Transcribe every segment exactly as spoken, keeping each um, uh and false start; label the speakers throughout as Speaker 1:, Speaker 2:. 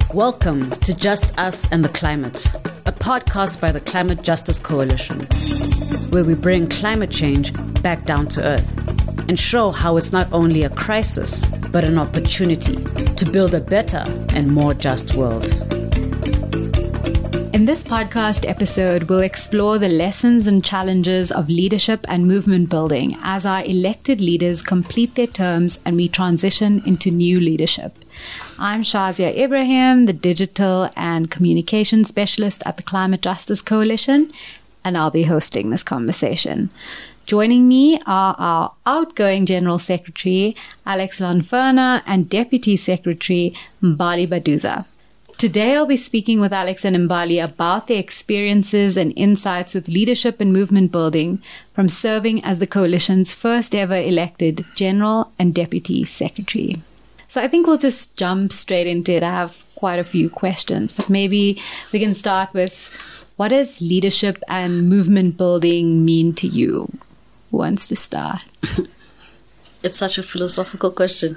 Speaker 1: Welcome to Just Us and the Climate, a podcast by the Climate Justice Coalition, where we bring climate change back down to earth and show how it's not only a crisis, but an opportunity to build a better and more just world.
Speaker 2: In this podcast episode, we'll explore the lessons and challenges of leadership and movement building as our elected leaders complete their terms and we transition into new leadership. I'm Shazia Ibrahim, the Digital and Communication Specialist at the Climate Justice Coalition, and I'll be hosting this conversation. Joining me are our outgoing General Secretary, Alex Lanferna, and Deputy Secretary, Mbali Baduza. Today, I'll be speaking with Alex and Mbali about their experiences and insights with leadership and movement building from serving as the Coalition's first ever elected General and Deputy Secretary. So I think we'll just jump straight into it. I have quite a few questions, but maybe we can start with, what does leadership and movement building mean to you? Who wants to start?
Speaker 1: It's such a philosophical question.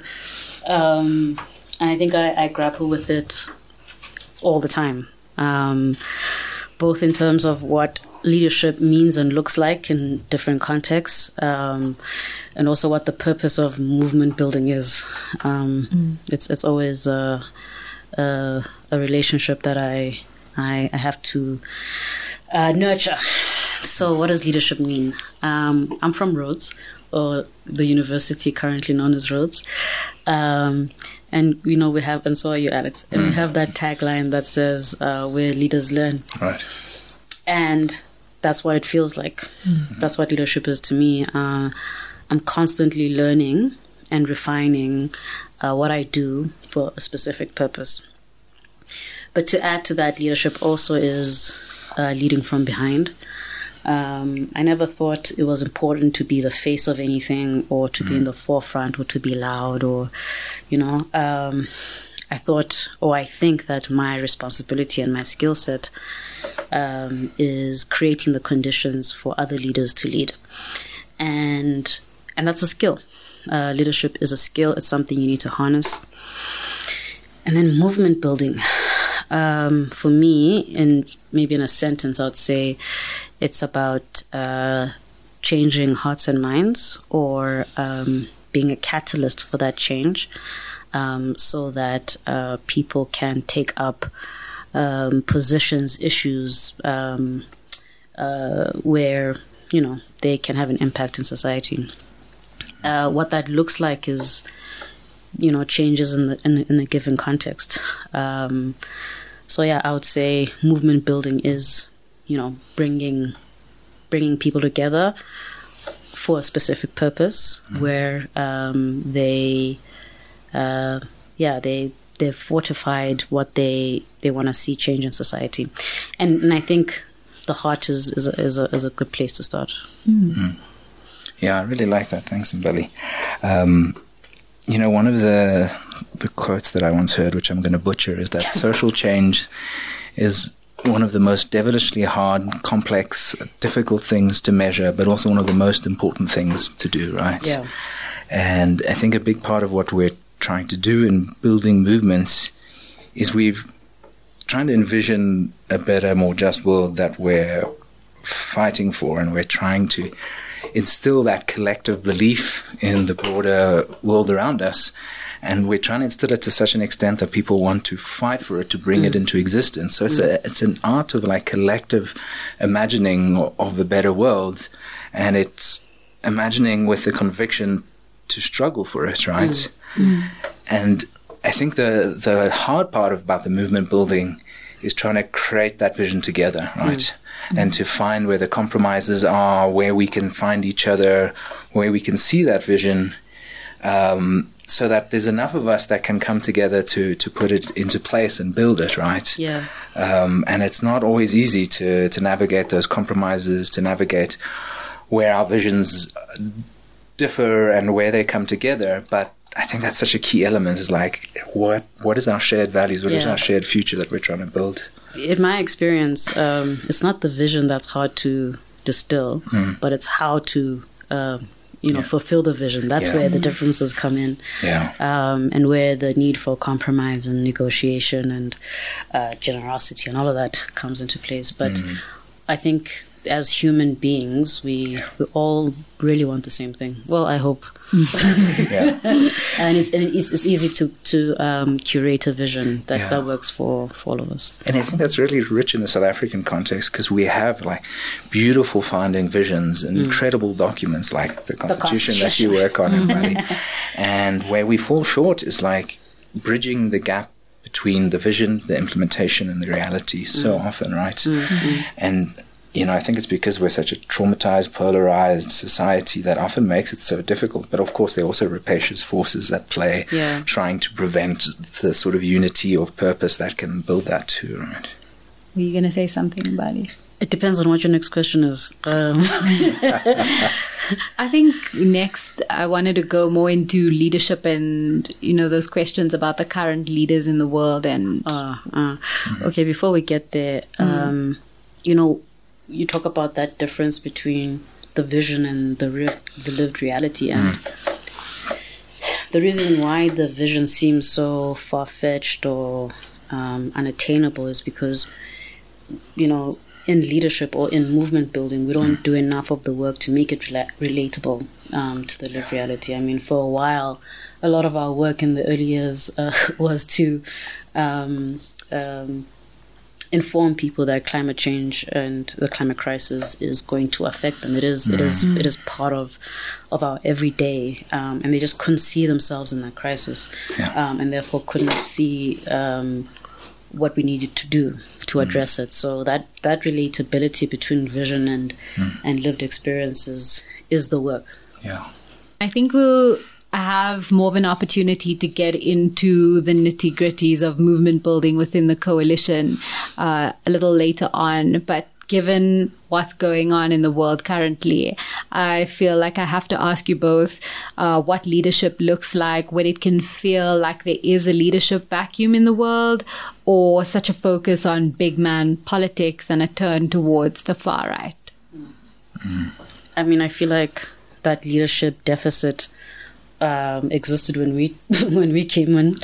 Speaker 1: Um, and I think I, I grapple with it all the time, um, both in terms of what leadership means and looks like in different contexts, um, and also what the purpose of movement building is. Um, mm. It's it's always a, a, a relationship that I I, I have to uh, nurture. So, what does leadership mean? Um, I'm from Rhodes, or the university currently known as Rhodes. Um, And, you know, we have, and so are you, Alex, and mm. we have that tagline that says, uh, where leaders learn.
Speaker 3: Right.
Speaker 1: And that's what it feels like. Mm. That's what leadership is to me. Uh, I'm constantly learning and refining uh, what I do for a specific purpose. But to add to that, leadership also is uh, leading from behind. Um, I never thought it was important to be the face of anything or to mm. be in the forefront or to be loud or, you know, um, I thought or I think that my responsibility and my skill set um, is creating the conditions for other leaders to lead. And, and that's a skill. Uh, leadership is a skill. It's something you need to harness. And then movement building. Um, for me, in maybe in a sentence, I would say it's about uh, changing hearts and minds, or um, being a catalyst for that change, um, so that uh, people can take up um, positions, issues um, uh, where, you know, they can have an impact in society. Uh, what that looks like is, you know, changes in the in, in a given context. Um, so yeah, I would say movement building is, you know, bringing bringing people together for a specific purpose, mm-hmm. where um, they, uh, yeah, they they've fortified what they they want to see change in society, and, and I think the heart is is a, is a, is a good place to start.
Speaker 2: Mm.
Speaker 3: Mm. Yeah, I really like that. Thanks, Mbali. Um, you know, one of the the quotes that I once heard, which I'm going to butcher, is that social change is one of the most devilishly hard, complex, difficult things to measure, but also one of the most important things to do, right?
Speaker 1: Yeah.
Speaker 3: And I think a big part of what we're trying to do in building movements is we've trying to envision a better, more just world that we're fighting for, and we're trying to instill that collective belief in the broader world around us. And we're trying to instill it to such an extent that people want to fight for it, to bring mm. it into existence. So it's mm. a, it's an art of like collective imagining of a better world. And it's imagining with the conviction to struggle for it, right? Mm. Mm. And I think the, the hard part about the movement building is trying to create that vision together, right? Mm. And to find where the compromises are, where we can find each other, where we can see that vision, um, so that there's enough of us that can come together to, to put it into place and build it, right?
Speaker 1: Yeah.
Speaker 3: Um, and it's not always easy to, to navigate those compromises, to navigate where our visions differ and where they come together. But I think that's such a key element, is like, what what is our shared values? What yeah. is our shared future that we're trying to build?
Speaker 1: In my experience, um, it's not the vision that's hard to distill, mm. but it's how to uh, you know,
Speaker 3: yeah.
Speaker 1: fulfill the vision. That's
Speaker 3: yeah.
Speaker 1: where the differences come in.
Speaker 3: Yeah.
Speaker 1: Um, and where the need for compromise and negotiation and uh, generosity and all of that comes into place. But mm. I think as human beings, we, we all really want the same thing. Well, I hope.
Speaker 3: yeah.
Speaker 1: And it's and it's, it's easy to to um, curate a vision that,
Speaker 3: yeah.
Speaker 1: that works for, for all of us.
Speaker 3: And I think that's really rich in the South African context because we have like beautiful founding visions and mm. incredible documents like the Constitution, the Constitution. that you work on, everybody. And where we fall short is like bridging the gap between the vision, the implementation, and the reality so mm. often, right?
Speaker 1: Mm-hmm.
Speaker 3: And you know, I think it's because we're such a traumatized, polarized society that often makes it so difficult. But of course, there are also rapacious forces at play,
Speaker 1: yeah.
Speaker 3: trying to prevent the sort of unity of purpose that can build that too, right?
Speaker 2: Were you going to say something, Mbali?
Speaker 1: It depends on what your next question is. Um.
Speaker 2: I think next I wanted to go more into leadership and, you know, those questions about the current leaders in the world. And
Speaker 1: uh, uh. Okay, before we get there, um, mm. you know, you talk about that difference between the vision and the re- the lived reality, and mm. the reason why the vision seems so far-fetched or um, unattainable is because, you know, in leadership or in movement building, we don't mm. do enough of the work to make it rela- relatable um, to the lived reality. I mean, for a while, a lot of our work in the early years uh, was to um, um, inform people that climate change and the climate crisis is going to affect them. It is, mm. it is, it is part of of our everyday, um, and they just couldn't see themselves in that crisis,
Speaker 3: yeah.
Speaker 1: um, and therefore couldn't see um, what we needed to do to address mm. it. So that that relatability between vision and mm. and lived experiences is the work.
Speaker 3: Yeah,
Speaker 2: I think we'll have more of an opportunity to get into the nitty-gritties of movement building within the coalition uh, a little later on. But given what's going on in the world currently, I feel like I have to ask you both uh, what leadership looks like, when it can feel like there is a leadership vacuum in the world, or such a focus on big man politics and a turn towards the far right.
Speaker 3: Mm.
Speaker 1: I mean, I feel like that leadership deficit Um, existed when we when we came in.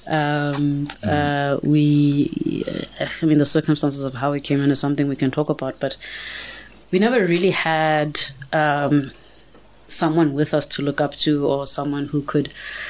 Speaker 1: Um, mm. uh, we, I mean, the circumstances of how we came in is something we can talk about, but we never really had um, someone with us to look up to, or someone who could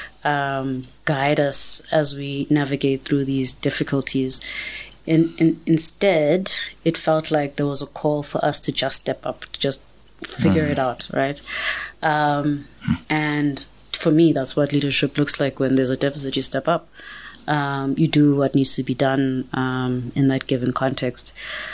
Speaker 1: um, guide us as we navigate through these difficulties. In, in, instead, it felt like there was a call for us to just step up, to just figure mm. it out, right? Um, and for me, that's what leadership looks like. When there's a deficit, you step up. Um, you do what needs to be done um, in that given context.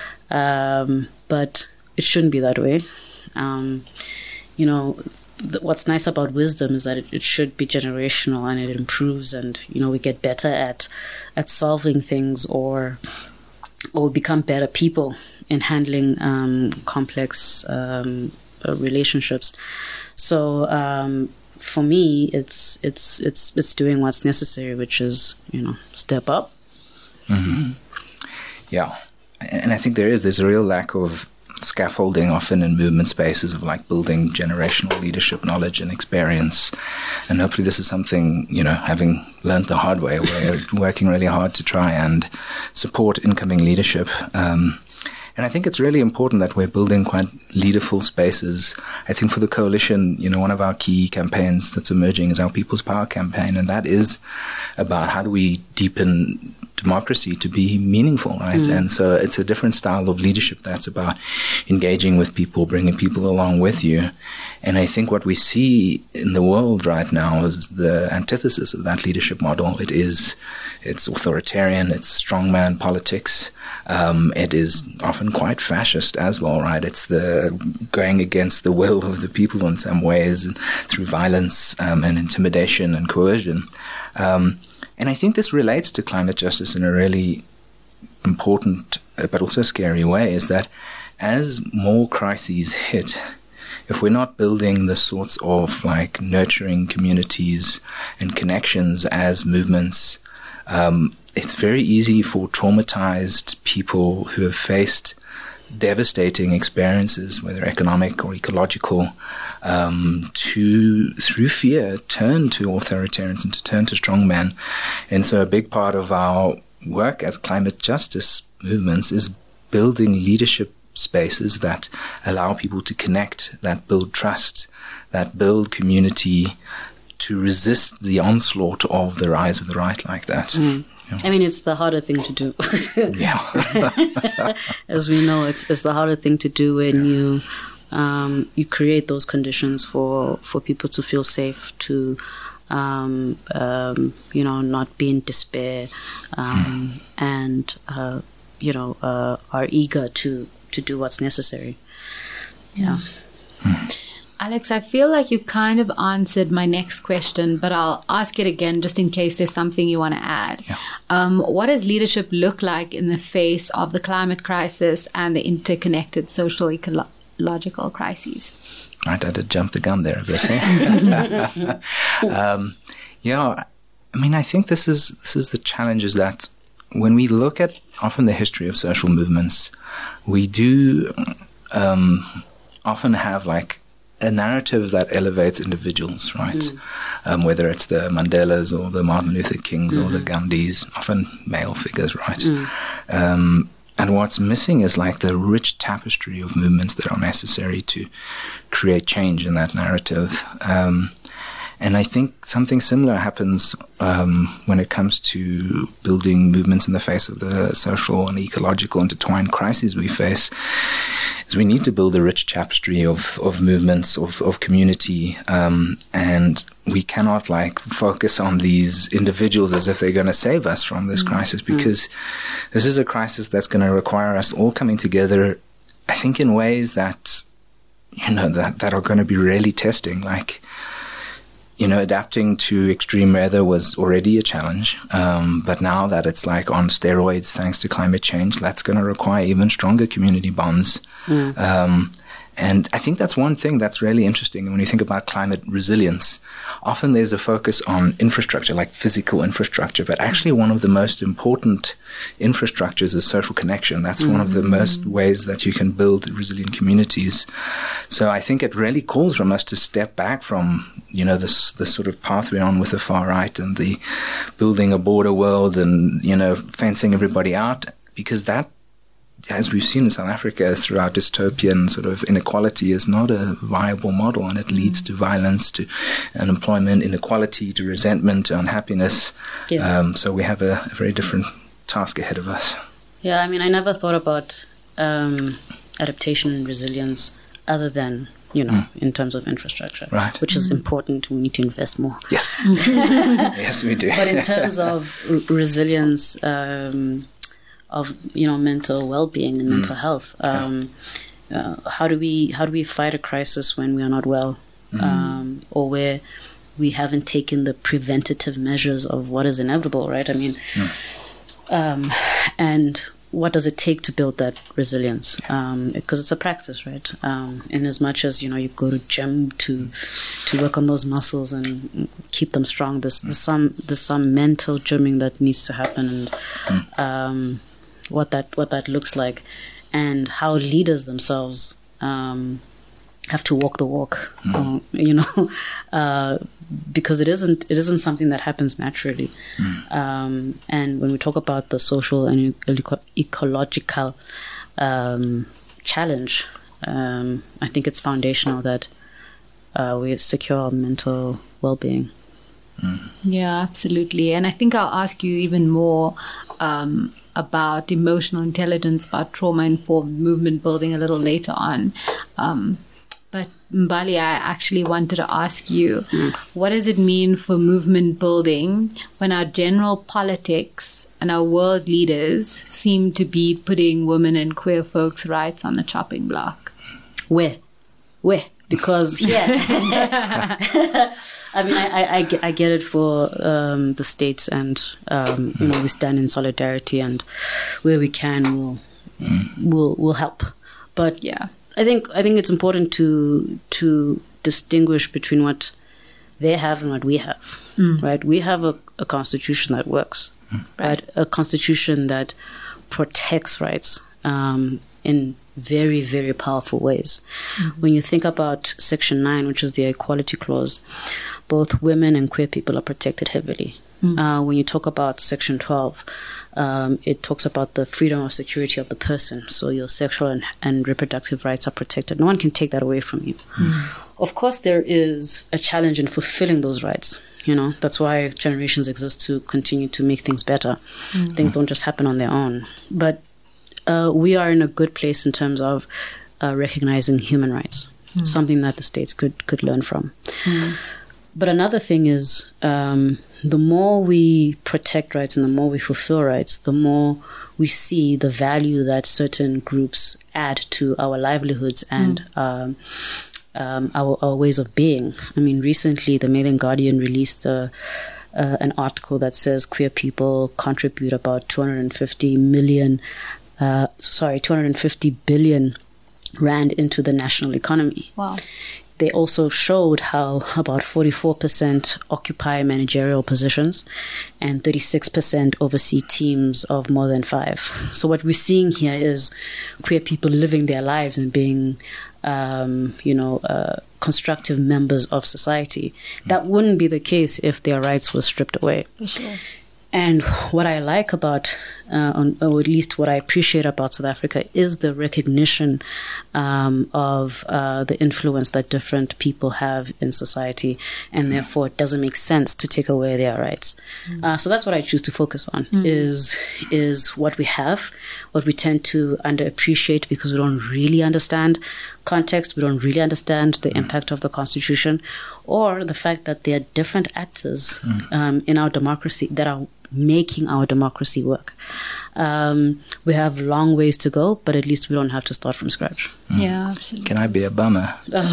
Speaker 1: Um, but it shouldn't be that way. Um, you know, th- what's nice about wisdom is that it, it should be generational, and it improves, and, you know, we get better at at solving things, or or become better people in handling um, complex um, uh, relationships. So, um, for me, it's it's it's it's doing what's necessary, which is, you know, step up.
Speaker 3: Mm-hmm. Yeah, and I think there is there's a real lack of scaffolding often in movement spaces of like building generational leadership knowledge and experience, and hopefully this is something, you know, having learned the hard way, we're working really hard to try and support incoming leadership. Um, And I think it's really important that we're building quite leaderful spaces. I think for the coalition, you know, one of our key campaigns that's emerging is our People's Power campaign. And that is about how do we deepen democracy to be meaningful, right? Mm. And so it's a different style of leadership that's about engaging with people, bringing people along with you. And I think what we see in the world right now is the antithesis of that leadership model. It is, it's authoritarian, it's strongman politics. Um, it is often quite fascist as well, right? It's the going against the will of the people in some ways through violence um, and intimidation and coercion. Um, and I think this relates to climate justice in a really important uh, but also scary way, is that as more crises hit, if we're not building the sorts of like nurturing communities and connections as movements, um, it's very easy for traumatized people who have faced devastating experiences, whether economic or ecological, um, to, through fear, turn to authoritarians and to turn to strongmen. And so a big part of our work as climate justice movements is building leadership spaces that allow people to connect, that build trust, that build community, to resist the onslaught of the rise of the right like that.
Speaker 1: Mm. Yeah. I mean, it's the harder thing to do.
Speaker 3: Yeah.
Speaker 1: As we know, it's it's the harder thing to do when you um, you create those conditions for, for people to feel safe, to um, um, you know, not be in despair, um, mm. and uh, you know, uh, are eager to to do what's necessary. Yeah.
Speaker 3: Mm.
Speaker 2: Alex, I feel like you kind of answered my next question, but I'll ask it again just in case there's something you want to add.
Speaker 3: Yeah.
Speaker 2: Um, what does leadership look like in the face of the climate crisis and the interconnected social ecological crises?
Speaker 3: Right, I did jump the gun there a bit. Eh? um, yeah, I mean, I think this is this is the challenge, is that when we look at often the history of social movements, we do um, often have like a narrative that elevates individuals, right? Mm. Um, whether it's the Mandelas or the Martin Luther Kings mm-hmm. or the Gandhis, often male figures, right? Mm. Um, and what's missing is like the rich tapestry of movements that are necessary to create change in that narrative. Um, and I think something similar happens um, when it comes to building movements in the face of the social and ecological intertwined crises we face. Is we need to build a rich tapestry of, of movements, of, of community, um, and we cannot like focus on these individuals as if they're going to save us from this mm-hmm. crisis, because mm-hmm. this is a crisis that's going to require us all coming together, I think, in ways that, you know, that, that are going to be really testing. Like, you know, adapting to extreme weather was already a challenge, um, but now that it's like on steroids thanks to climate change, that's going to require even stronger community bonds. Mm. Um, and I think that's one thing that's really interesting when you think about climate resilience. Often there's a focus on infrastructure, like physical infrastructure, but actually one of the most important infrastructures is social connection. That's mm-hmm. one of the most ways that you can build resilient communities. So I think it really calls from us to step back from, you know, this, this sort of path we're on with the far right and the building a border world and, you know, fencing everybody out, because that, as we've seen in South Africa throughout dystopian sort of inequality, is not a viable model, and it leads to violence, to unemployment, inequality, to resentment, to unhappiness. Yeah. Um, so we have a, a very different task ahead of us.
Speaker 1: Yeah, I mean, I never thought about um, adaptation and resilience other than, you know, mm. in terms of infrastructure,
Speaker 3: right.
Speaker 1: which is mm. important. We need to invest more.
Speaker 3: Yes. Yes, we do.
Speaker 1: But in terms of r- resilience, um, of, you know, mental well-being and mm. mental health. Um, yeah. uh, how do we how do we fight a crisis when we are not well, mm. um, or where we haven't taken the preventative measures of what is inevitable, right? I mean, mm. um, and what does it take to build that resilience? Um, because it's a practice, right? Um, in as much as, you know, you go to gym to to work on those muscles and keep them strong, there's, there's some there's some mental gymming that needs to happen, and mm. um, what that what that looks like, and how leaders themselves um, have to walk the walk, mm. um, you know, uh, because it isn't it isn't something that happens naturally. Mm. Um, and when we talk about the social and eco- ecological um, challenge, um, I think it's foundational that uh, we secure mental well-being.
Speaker 2: Mm. Yeah, absolutely. And I think I'll ask you even more um, about emotional intelligence, about trauma-informed movement building a little later on. Um, but Mbali, I actually wanted to ask you, mm. what does it mean for movement building when our general politics and our world leaders seem to be putting women and queer folks' rights on the chopping block?
Speaker 1: Where? Where? Because, yeah. I mean, I, I, I, get, I get it for um, the states, and, um, you know, we stand in solidarity, and where we can, we'll, mm. we'll, we'll help. But
Speaker 2: yeah,
Speaker 1: I think I think it's important to to distinguish between what they have and what we have, mm. right? We have a, a constitution that works, mm. right? A constitution that protects rights um, in very, very powerful ways. Mm-hmm. When you think about Section nine, which is the Equality Clause, both women and queer people are protected heavily. Mm-hmm. Uh, when you talk about Section twelve, um, it talks about the freedom or security of the person. So your sexual and, and reproductive rights are protected. No one can take that away from you. Mm-hmm. Of course, there is a challenge in fulfilling those rights. You know, that's why generations exist, to continue to make things better. Mm-hmm. Things don't just happen on their own. But uh, we are in a good place in terms of uh, recognizing human rights, mm-hmm. something that the states could, could learn from. Mm-hmm. But another thing is, um, the more we protect rights and the more we fulfill rights, the more we see the value that certain groups add to our livelihoods and mm. um, um, our, our ways of being. I mean, recently the Mail and Guardian released a, uh, an article that says queer people contribute about two hundred fifty million, uh, sorry, two hundred fifty billion rand into the national economy.
Speaker 2: Wow.
Speaker 1: They also showed how about forty-four percent occupy managerial positions and thirty-six percent oversee teams of more than five. So what we're seeing here is queer people living their lives and being, um, you know, uh, constructive members of society. That wouldn't be the case if their rights were stripped away.
Speaker 2: For sure.
Speaker 1: And what I like about, uh, or at least what I appreciate about South Africa, is the recognition um, of uh, the influence that different people have in society, and mm. therefore it doesn't make sense to take away their rights. Mm. Uh, so that's what I choose to focus on, mm. is is what we have, what we tend to underappreciate because we don't really understand context, we don't really understand the impact of the Constitution, or the fact that there are different actors mm. um, in our democracy that are making our democracy work. Um, we have long ways to go, but at least we don't have to start from scratch.
Speaker 2: Mm. Yeah, absolutely.
Speaker 3: Can I be a bummer?
Speaker 1: Go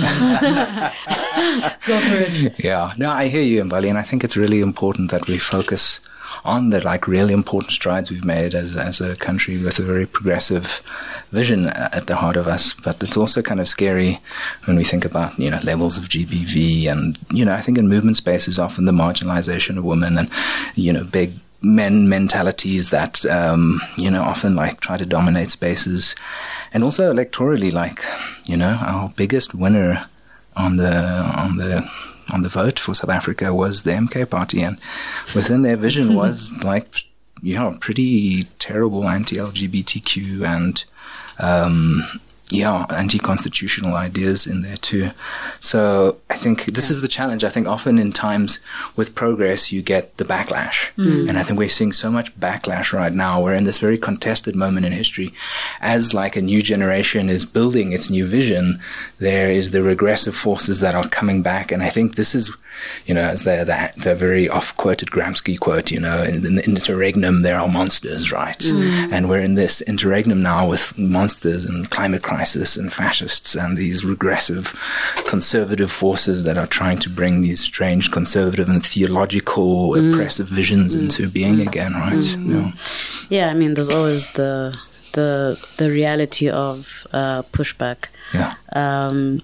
Speaker 1: for it.
Speaker 3: Yeah, no, I hear you, Mbali, and I think it's really important that we focus on the like really important strides we've made as as a country with a very progressive vision at the heart of us. But it's also kind of scary when we think about, you know, levels of G B V, and, you know, I think in movement spaces often the marginalization of women and, you know, big men mentalities that, um, you know, often like try to dominate spaces. And also electorally, like, you know, our biggest winner on the, on the, on the vote for South Africa was the M K party, and within their vision was like, you know, pretty terrible anti-L G B T Q and, um, yeah, anti-constitutional ideas in there too. So I think this is the challenge. I think often in times with progress, you get the backlash. Mm. And I think we're seeing so much backlash right now. We're in this very contested moment in history. As like a new generation is building its new vision, there is the regressive forces that are coming back. And I think this is, you know, as the, the, the very oft-quoted Gramsci quote, you know, in, in the interregnum, there are monsters, right? Mm. And we're in this interregnum now with monsters and climate crisis. Crisis and fascists and these regressive conservative forces that are trying to bring these strange conservative and theological mm. oppressive visions mm. into being mm. again, right?
Speaker 1: Mm. Yeah. yeah, I mean, there's always the the the reality of uh, pushback.
Speaker 3: Yeah.
Speaker 1: Um,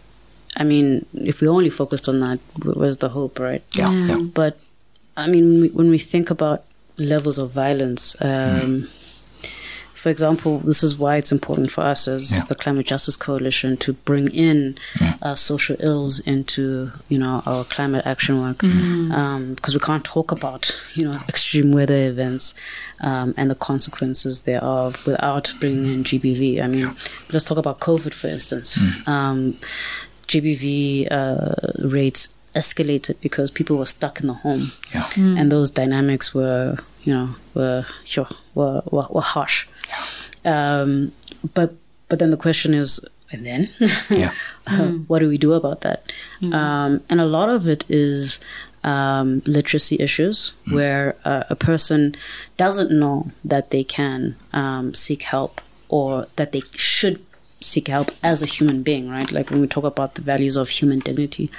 Speaker 1: I mean, if we only focused on that, where's the hope, right?
Speaker 3: Yeah. Mm. yeah.
Speaker 1: But I mean, when we, when we think about levels of violence. Um, mm. For example, this is why it's important for us as yeah. the Climate Justice Coalition to bring in yeah. uh, social ills into, you know, our climate action work, mm. um, because we can't talk about, you know, extreme weather events um, and the consequences thereof without bringing in G B V. I mean, yeah. let's talk about COVID, for instance. Mm. Um, G B V uh, rates escalated because people were stuck in the home,
Speaker 3: yeah.
Speaker 1: mm. and those dynamics were, you know, were sure were were, were harsh. Um, but but then the question is, and then
Speaker 3: yeah.
Speaker 1: uh, mm. what do we do about that? Mm. Um, and a lot of it is um, literacy issues, mm. where uh, a person doesn't know that they can um, seek help, or that they should seek help as a human being, right? Like when we talk about the values of human dignity.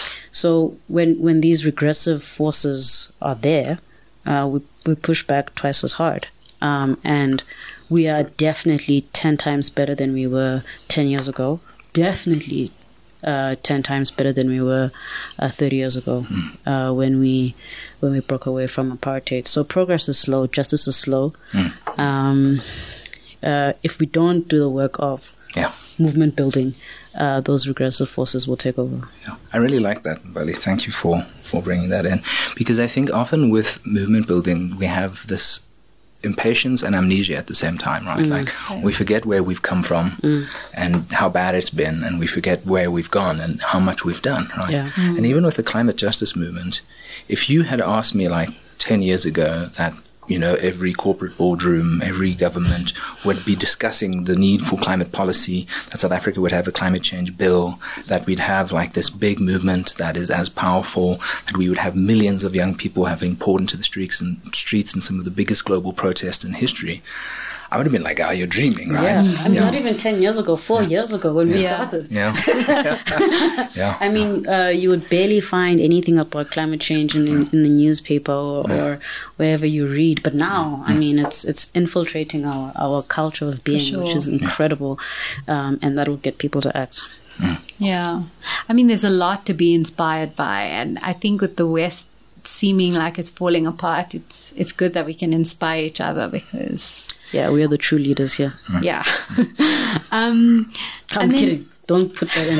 Speaker 1: So when when these regressive forces are there, uh, we we push back twice as hard, um, and we are definitely ten times better than we were ten years ago. Definitely uh, ten times better than we were uh, thirty years ago mm. uh, when we when we broke away from apartheid. So progress is slow, justice is slow. Mm. Um, uh, if we don't do the work of
Speaker 3: yeah.
Speaker 1: movement building, uh, those regressive forces will take over.
Speaker 3: Yeah. I really like that, Mbali. Thank you for, for bringing that in. Because I think often with movement building, we have this impatience and amnesia at the same time, right? Mm. Like okay. we forget where we've come from mm. and how bad it's been, and we forget where we've gone and how much we've done, right?
Speaker 1: Yeah. Mm.
Speaker 3: And even with the climate justice movement, if you had asked me like ten years ago that, you know, every corporate boardroom, every government would be discussing the need for climate policy, that South Africa would have a climate change bill, that we'd have like this big movement that is as powerful, that we would have millions of young people having poured into the streets and streets in some of the biggest global protests in history, I would have been like, oh, you're dreaming, right?
Speaker 1: Yeah. I mean,
Speaker 3: yeah.
Speaker 1: not even ten years ago, four
Speaker 3: yeah.
Speaker 1: years ago when we
Speaker 3: yeah.
Speaker 1: started.
Speaker 3: Yeah. yeah.
Speaker 1: I mean, uh, you would barely find anything about climate change in the, in the newspaper or, yeah. or wherever you read. But now, I mean, it's it's infiltrating our, our culture of being, sure. which is incredible. Um, and that will get people to act.
Speaker 3: Mm.
Speaker 2: Yeah. I mean, there's a lot to be inspired by. And I think with the West seeming like it's falling apart, it's it's good that we can inspire each other because...
Speaker 1: Yeah, we are the true leaders here.
Speaker 2: Mm. Yeah. um,
Speaker 1: I'm kidding. Then, don't put that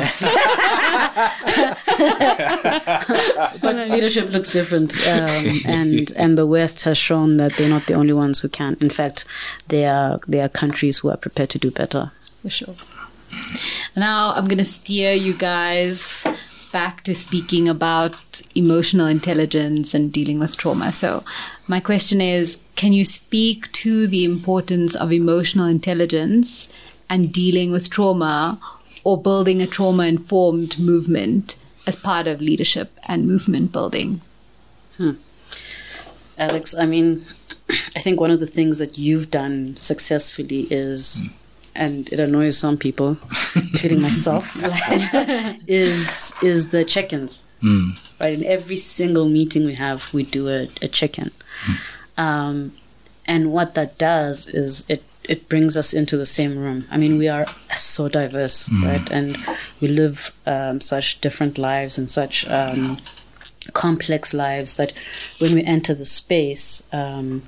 Speaker 1: in. But leadership looks different. Um, and and the West has shown that they're not the only ones who can. In fact, there are, there are countries who are prepared to do better.
Speaker 2: For sure. Now I'm going to steer you guys back to speaking about emotional intelligence and dealing with trauma. So my question is, can you speak to the importance of emotional intelligence and dealing with trauma or building a trauma-informed movement as part of leadership and movement building?
Speaker 1: Hmm. Alex, I mean, I think one of the things that you've done successfully is... and it annoys some people, including myself, is is the check-ins.
Speaker 3: Mm.
Speaker 1: Right, in every single meeting we have, we do a, a check-in. Mm. Um, and what that does is it, it brings us into the same room. I mean, we are so diverse, mm. right? And we live um, such different lives and such um, complex lives that when we enter the space, um,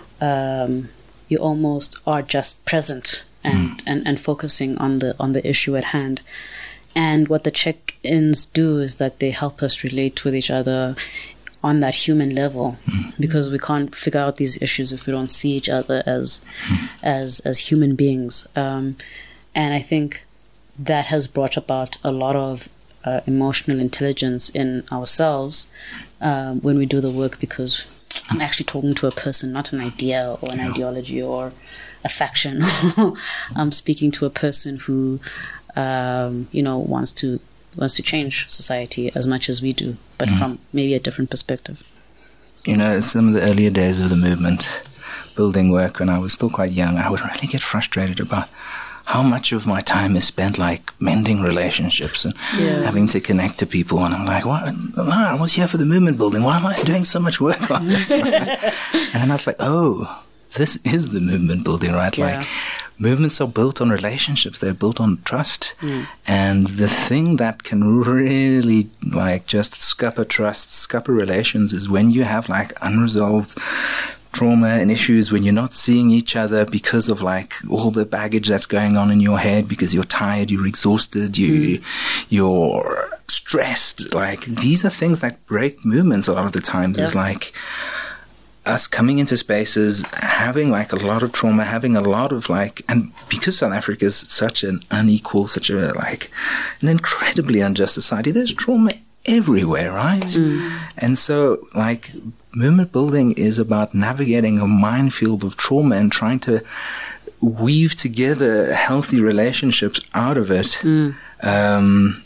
Speaker 1: um, you almost are just present. And, mm. and and focusing on the on the issue at hand. And what the check-ins do is that they help us relate with each other on that human level, mm. because we can't figure out these issues if we don't see each other as mm. as as human beings. Um, and I think that has brought about a lot of uh, emotional intelligence in ourselves uh, when we do the work, because I'm actually talking to a person, not an idea or an yeah. ideology or a faction. I'm speaking to a person who, um, you know, wants to wants to change society as much as we do, but mm. from maybe a different perspective.
Speaker 3: You know, some of the earlier days of the movement building work, when I was still quite young, I would really get frustrated about how much of my time is spent like mending relationships and yeah. having to connect to people. And I'm like, what? I was here for the movement building. Why am I doing so much work on this? And then I was like, oh, this is the movement building, right?
Speaker 1: Yeah.
Speaker 3: Like, movements are built on relationships. They're built on trust.
Speaker 1: Mm.
Speaker 3: And the thing that can really, like, just scupper trust, scupper relations is when you have, like, unresolved trauma and issues, when you're not seeing each other because of, like, all the baggage that's going on in your head, because you're tired, you're exhausted, you, mm. you're stressed. Like, these are things that break movements a lot of the times. Yeah. Is like... us coming into spaces, having like a lot of trauma, having a lot of like, and because South Africa is such an unequal, such a like an incredibly unjust society, there's trauma everywhere, right?
Speaker 1: Mm.
Speaker 3: And so like movement building is about navigating a minefield of trauma and trying to weave together healthy relationships out of it.
Speaker 1: Mm.
Speaker 3: Um,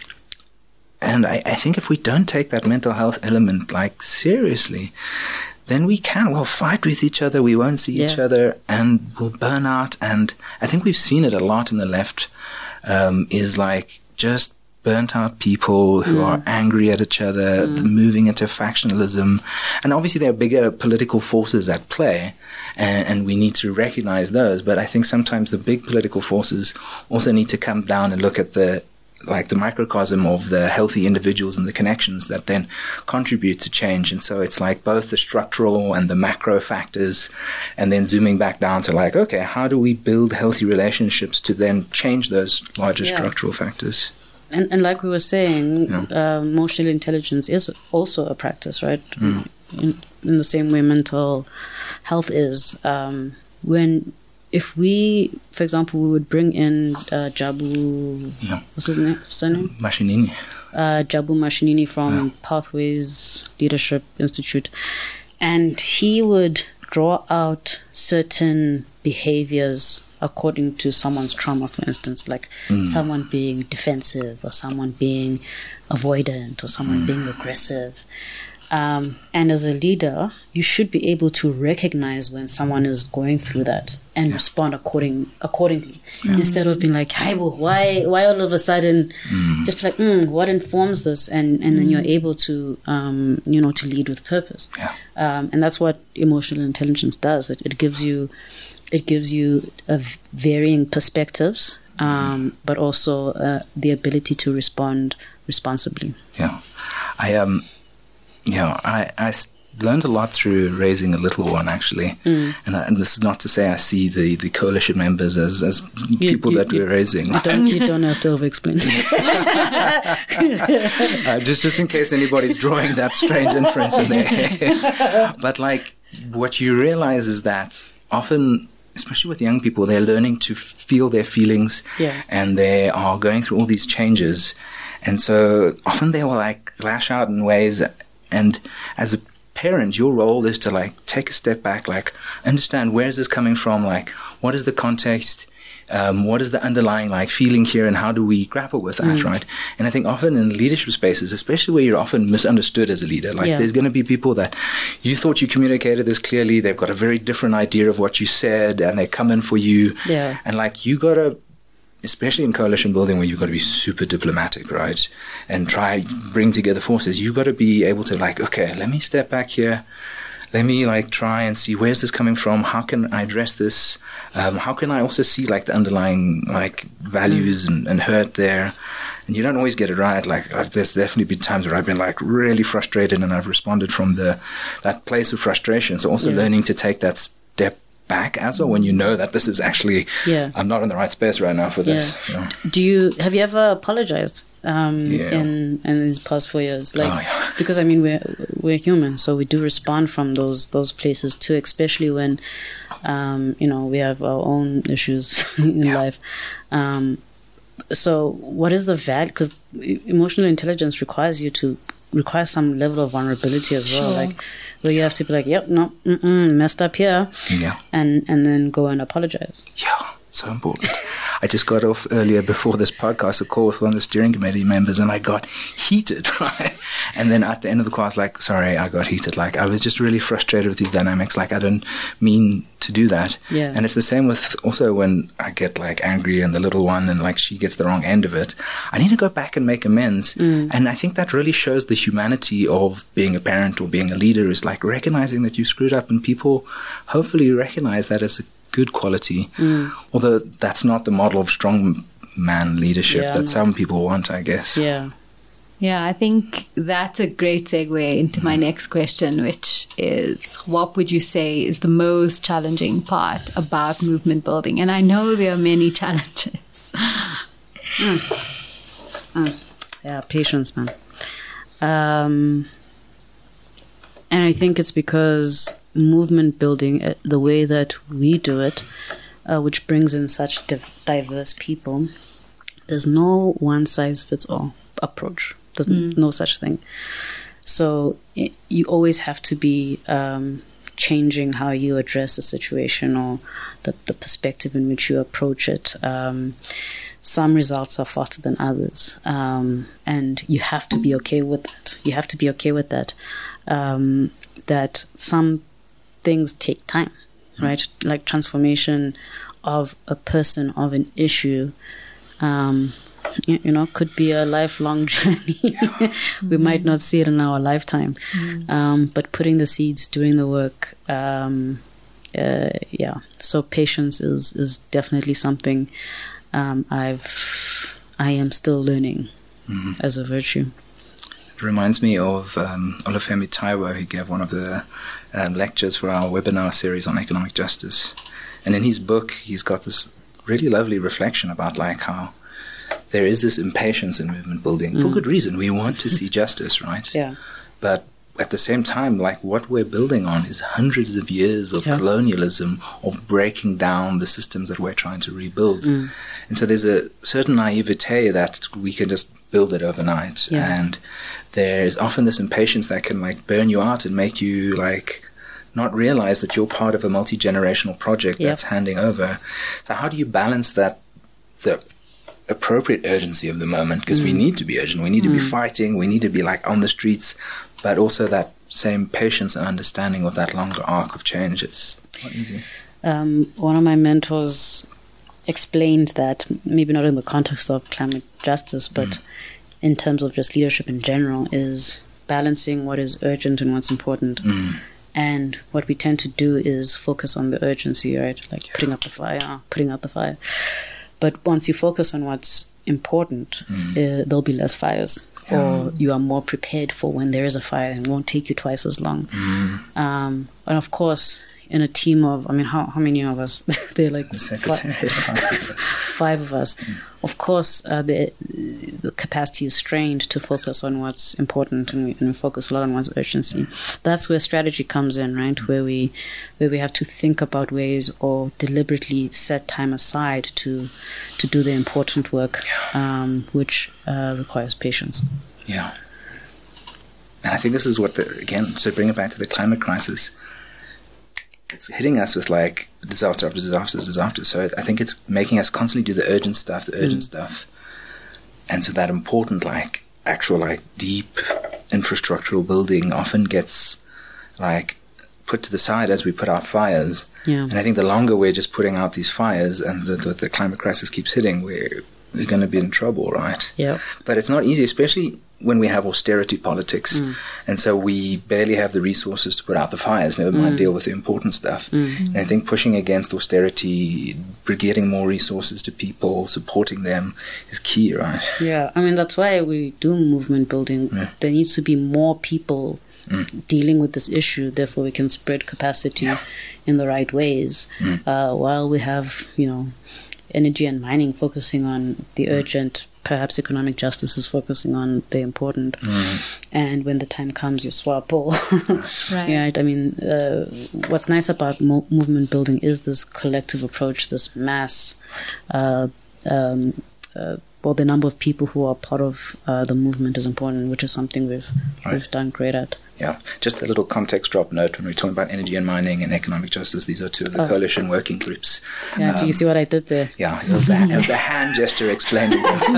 Speaker 3: and I, I think if we don't take that mental health element like seriously, then we can, we'll fight with each other, we won't see yeah. each other, and we'll burn out. And I think we've seen it a lot in the left, um, is like just burnt out people who mm. are angry at each other, mm. moving into factionalism. And obviously there are bigger political forces at play, and, and we need to recognize those. But I think sometimes the big political forces also need to come down and look at the like the microcosm of the healthy individuals and the connections that then contribute to change. And so it's like both the structural and the macro factors, and then zooming back down to like, okay, how do we build healthy relationships to then change those larger yeah. structural factors?
Speaker 1: And, and like we were saying, yeah. uh, emotional intelligence is also a practice, right? Mm. In, in the same way mental health is. Um, when, if we, for example, we would bring in uh, Jabu, yeah. what's his name, surname?
Speaker 3: Mashinini.
Speaker 1: Uh, Jabu Mashinini from yeah. Pathways Leadership Institute. And he would draw out certain behaviors according to someone's trauma, for instance, like mm. someone being defensive or someone being avoidant or someone mm. being aggressive. Um, and as a leader, you should be able to recognize when someone is going through that and yeah. respond according accordingly, yeah. instead of being like, "Hey, well, why, why all of a sudden?" Mm. Just be like, mm, "What informs this?" And and then mm. you're able to, um, you know, to lead with purpose.
Speaker 3: Yeah.
Speaker 1: Um, and that's what emotional intelligence does. It, it gives you, it gives you a varying perspectives, um, mm. but also uh, the ability to respond responsibly.
Speaker 3: Yeah, I um. Yeah, I, I learned a lot through raising a little one, actually. Mm. And, I, and this is not to say I see the, the coalition members as, as you, people you, that you, we're raising.
Speaker 1: You don't, you don't have to over-explain.
Speaker 3: uh, just, just in case anybody's drawing that strange inference in their head. But, like, what you realize is that often, especially with young people, they're learning to feel their feelings,
Speaker 1: yeah.
Speaker 3: and they are going through all these changes. And so often they will, like, lash out in ways. And as a parent, your role is to like take a step back, like understand where is this coming from, like what is the context, um, what is the underlying like feeling here, and how do we grapple with that, mm. right? And I think often in leadership spaces, especially where you're often misunderstood as a leader, like yeah. there's going to be people that you thought you communicated this clearly, they've got a very different idea of what you said, and they come in for you,
Speaker 1: yeah.
Speaker 3: and like you got to, especially in coalition building where you've got to be super diplomatic, right? And try bring together forces. You've got to be able to like, okay, let me step back here. Let me like try and see where's this coming from? How can I address this? Um, how can I also see like the underlying like values mm. and, and hurt there? And you don't always get it right. Like I've, there's definitely been times where I've been like really frustrated and I've responded from the that place of frustration. So also yeah. learning to take that step back as well when you know that this is actually
Speaker 1: yeah.
Speaker 3: I'm not in the right space right now for this.
Speaker 1: Yeah.
Speaker 3: You know?
Speaker 1: Do you have you ever apologized um,
Speaker 3: yeah.
Speaker 1: in in these past four years? Like
Speaker 3: oh, yeah.
Speaker 1: because I mean we're we're human, so we do respond from those those places too, especially when um, you know we have our own issues in
Speaker 3: yeah.
Speaker 1: life. Um, so what is the value? Because emotional intelligence requires you to require some level of vulnerability as well,
Speaker 2: sure.
Speaker 1: like where you have to be like, yep, no, mm-mm, messed up here,
Speaker 3: yeah,
Speaker 1: and and then go and apologize.
Speaker 3: Yeah, so important. I just got off earlier before this podcast a call with one of the steering committee members, and I got heated, right? And then at the end of the call, I was like, sorry, I got heated. Like, I was just really frustrated with these dynamics. Like, I don't mean to do that.
Speaker 1: Yeah.
Speaker 3: And it's the same with also when I get like angry and the little one and like she gets the wrong end of it. I need to go back and make amends.
Speaker 1: Mm.
Speaker 3: And I think that really shows the humanity of being a parent or being a leader, is like recognizing that you screwed up, and people hopefully recognize that as a good quality.
Speaker 1: Mm.
Speaker 3: Although that's not the model of strong man leadership
Speaker 1: yeah,
Speaker 3: that
Speaker 1: no.
Speaker 3: some people want, I guess.
Speaker 1: Yeah.
Speaker 2: Yeah, I think that's a great segue into my next question, which is, what would you say is the most challenging part about movement building? And I know there are many challenges.
Speaker 1: mm. Mm. Yeah, patience, man. Um, and I think it's because movement building, the way that we do it, uh, which brings in such div- diverse people, there's no one-size-fits-all approach. There's mm. no such thing. So it, you always have to be um, changing how you address a situation or the, the perspective in which you approach it. Um, some results are faster than others, um, and you have to be okay with that. You have to be okay with that. Um, that some things take time, right? Like transformation of a person, of an issue, um, you, you know, could be a lifelong journey. we mm-hmm. might not see it in our lifetime. Mm-hmm. Um, but putting the seeds, doing the work, um, uh, yeah. So patience is, is definitely something um, I've I am still learning
Speaker 3: mm-hmm.
Speaker 1: as a virtue.
Speaker 3: It reminds me of um, Olufemi Taiwo, who gave one of the um, lectures for our webinar series on economic justice. And in his book, he's got this really lovely reflection about like how there is this impatience in movement building, mm. for good reason. We want to see justice, right?
Speaker 1: Yeah.
Speaker 3: But at the same time, like what we're building on is hundreds of years of yeah. colonialism, of breaking down the systems that we're trying to rebuild. Mm. And so there's a certain naivete that we can just build it overnight.
Speaker 1: Yeah.
Speaker 3: And there's often this impatience that can like burn you out and make you like not realize that you're part of a multi-generational project
Speaker 1: yep.
Speaker 3: that's handing over. So how do you balance that, the appropriate urgency of the moment? Because mm. we need to be urgent. We need to mm. be fighting. We need to be like on the streets. But also that same patience and understanding of that longer arc of change. It's not easy.
Speaker 1: Um, one of my mentors explained that, maybe not in the context of climate justice, but mm. in terms of just leadership in general, is balancing what is urgent and what's important.
Speaker 3: Mm.
Speaker 1: And what we tend to do is focus on the urgency, right? Like
Speaker 3: yeah.
Speaker 1: putting up the fire, putting out the fire. But once you focus on what's important,
Speaker 3: mm.
Speaker 1: uh, there'll be less fires.
Speaker 3: Yeah.
Speaker 1: Or you are more prepared for when there is a fire and won't take you twice as long.
Speaker 3: Mm.
Speaker 1: Um, and of course, in a team of, I mean, how how many of us? They're like
Speaker 3: the secretary.
Speaker 1: five, five of us. Mm. Of course, uh, the the capacity is strained to focus on what's important, and we, and we focus a lot on what's urgency. That's where strategy comes in, right? Mm. Where we where we have to think about ways or deliberately set time aside to to do the important work,
Speaker 3: yeah.
Speaker 1: um, which uh, requires patience.
Speaker 3: Yeah. And I think this is what, the, again, to bring it back to the climate crisis, it's hitting us with like disaster after disaster after disaster. So I think it's making us constantly do the urgent stuff, the urgent mm. stuff. And so that important, like, actual, like, deep infrastructural building often gets, like, put to the side as we put out fires.
Speaker 1: Yeah.
Speaker 3: And I think the longer we're just putting out these fires and the, the, the climate crisis keeps hitting, we're, we're going to be in trouble, right?
Speaker 1: Yeah.
Speaker 3: But it's not easy, especially when we have austerity politics.
Speaker 1: Mm.
Speaker 3: And so we barely have the resources to put out the fires, never mind
Speaker 1: mm.
Speaker 3: deal with the important stuff.
Speaker 1: Mm.
Speaker 3: And I think pushing against austerity, getting more resources to people, supporting them is key, right?
Speaker 1: Yeah, I mean, that's why we do movement building.
Speaker 3: Yeah.
Speaker 1: There needs to be more people
Speaker 3: mm.
Speaker 1: dealing with this issue, therefore we can spread capacity
Speaker 3: yeah.
Speaker 1: in the right ways.
Speaker 3: Mm.
Speaker 1: Uh, while we have, you know, energy and mining focusing on the urgent, perhaps economic justice is focusing on the important.
Speaker 3: Mm.
Speaker 1: And when the time comes, you swap all.
Speaker 2: Right.
Speaker 1: Yeah, I mean, uh, what's nice about mo- movement building is this collective approach, this mass, uh, um, uh, well, the number of people who are part of uh, the movement is important, which is something we've
Speaker 3: right.
Speaker 1: we've done great at.
Speaker 3: Yeah, just a little context drop note when we're talking about energy and mining and economic justice. These are two of the
Speaker 1: oh.
Speaker 3: coalition working groups.
Speaker 1: Yeah,
Speaker 3: um,
Speaker 1: do you see what I did there?
Speaker 3: Yeah, it was a, it was a hand gesture explaining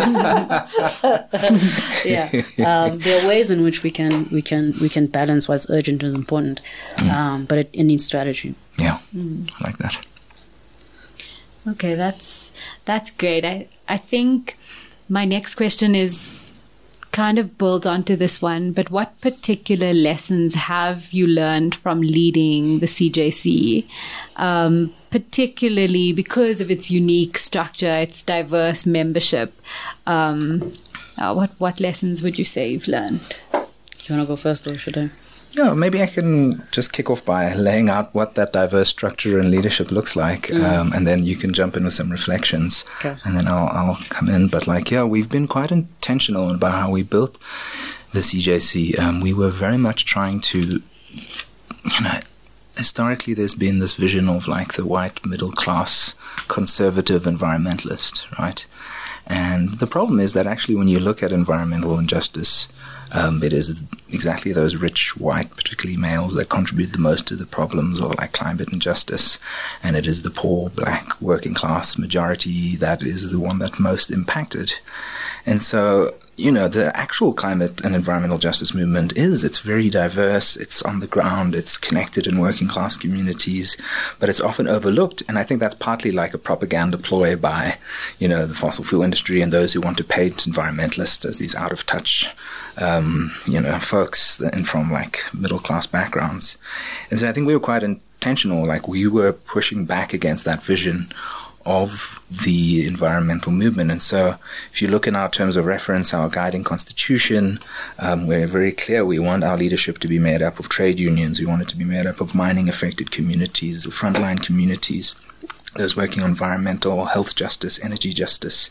Speaker 3: it.
Speaker 1: Yeah, um, there are ways in which we can we can we can balance what's urgent and important, mm. um, but it, it needs strategy.
Speaker 3: Yeah,
Speaker 2: mm.
Speaker 3: I like that.
Speaker 2: Okay, that's that's great. I I think my next question is kind of built onto this one, but what particular lessons have you learned from leading the C J C, um, particularly because of its unique structure, its diverse membership? Um, uh, what what lessons would you say you've learned?
Speaker 1: Do you want to go first, or should I?
Speaker 3: Yeah, maybe I can just kick off by laying out what that diverse structure and leadership looks like, mm. um, and then you can jump in with some reflections,
Speaker 1: okay.
Speaker 3: and then I'll I'll come in. But like, yeah, we've been quite intentional about how we built the C J C. Um, we were very much trying to, you know, historically there's been this vision of like the white middle class conservative environmentalist, right? And the problem is that actually when you look at environmental injustice, Um, it is exactly those rich white, particularly males, that contribute the most to the problems of like climate injustice, and it is the poor black working class majority that is the one that's most impacted. And so, you know, the actual climate and environmental justice movement is, it's very diverse, it's on the ground, it's connected in working class communities, but it's often overlooked. And I think that's partly like a propaganda ploy by, you know, the fossil fuel industry and those who want to paint environmentalists as these out of touch, um, you know, folks and from like middle class backgrounds. And so I think we were quite intentional, like we were pushing back against that vision of the environmental movement. And so if you look in our terms of reference, our guiding constitution, um, we're very clear. We want our leadership to be made up of trade unions. We want it to be made up of mining affected communities, frontline communities, those working on environmental, health justice, energy justice.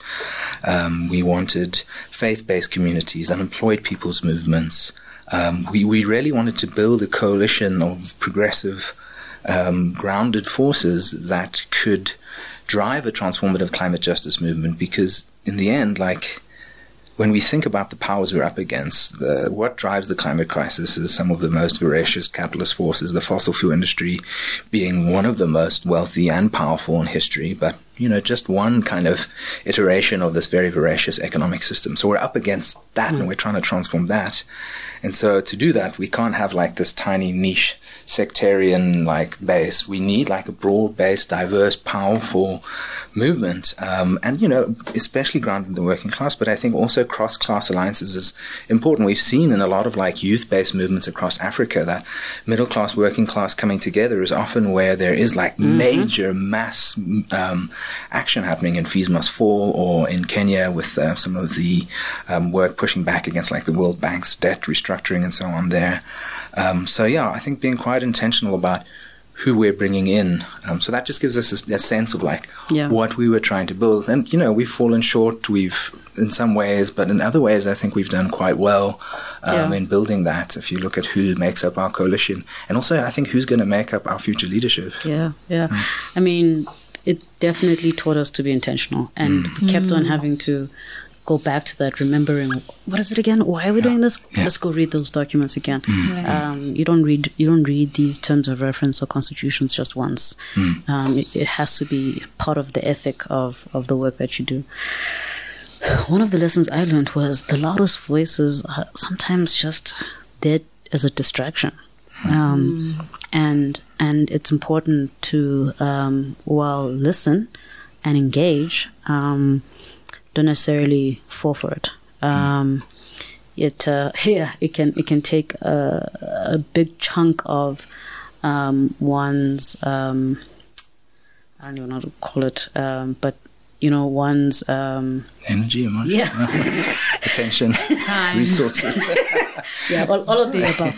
Speaker 3: Um, we wanted faith-based communities, unemployed people's movements. Um, we, we really wanted to build a coalition of progressive, um, grounded forces that could drive a transformative climate justice movement, because in the end, like, when we think about the powers we're up against, the, what drives the climate crisis is some of the most voracious capitalist forces, the fossil fuel industry being one of the most wealthy and powerful in history, but, you know, just one kind of iteration of this very voracious economic system. So we're up against that, mm. and we're trying to transform that. And so to do that, we can't have like this tiny niche sectarian like base. We need like a broad-based, diverse, powerful movement, um, and, you know, especially grounded in the working class, but I think also cross-class alliances is important. We've seen in a lot of like youth-based movements across Africa that middle-class, working-class coming together is often where there is like mm-hmm. major mass um, action happening. In Fees Must Fall, or in Kenya with uh, some of the um, work pushing back against like the World Bank's debt restructuring and so on there. Um, so yeah, I think being quite intentional about who we're bringing in. Um, so that just gives us a, a sense of like yeah. what we were trying to build. And, you know, we've fallen short. We've, in some ways, but in other ways, I think we've done quite well um, yeah. in building that. If you look at who makes up our coalition, and also I think who's going to make up our future leadership.
Speaker 1: Yeah, yeah. Mm. I mean, it definitely taught us to be intentional, and mm. we kept on having to go back to that, remembering, what is it again? Why are we yeah. doing this? Yeah. Let's go read those documents again. Mm. Right. Um, you don't read you don't read these terms of reference or constitutions just once. Mm. Um, it, it has to be part of the ethic of, of the work that you do. One of the lessons I learned was the loudest voices are sometimes just there as a distraction. Um, mm. and and it's important to, um, while listen and engage, um, don't necessarily fall for it. Um, it uh, yeah, it can it can take a, a big chunk of um, one's um, I don't even know how to call it, um, but you know, one's um,
Speaker 3: energy, emotion,
Speaker 1: yeah,
Speaker 3: attention,
Speaker 1: time,
Speaker 3: resources.
Speaker 1: yeah, all, all of the above.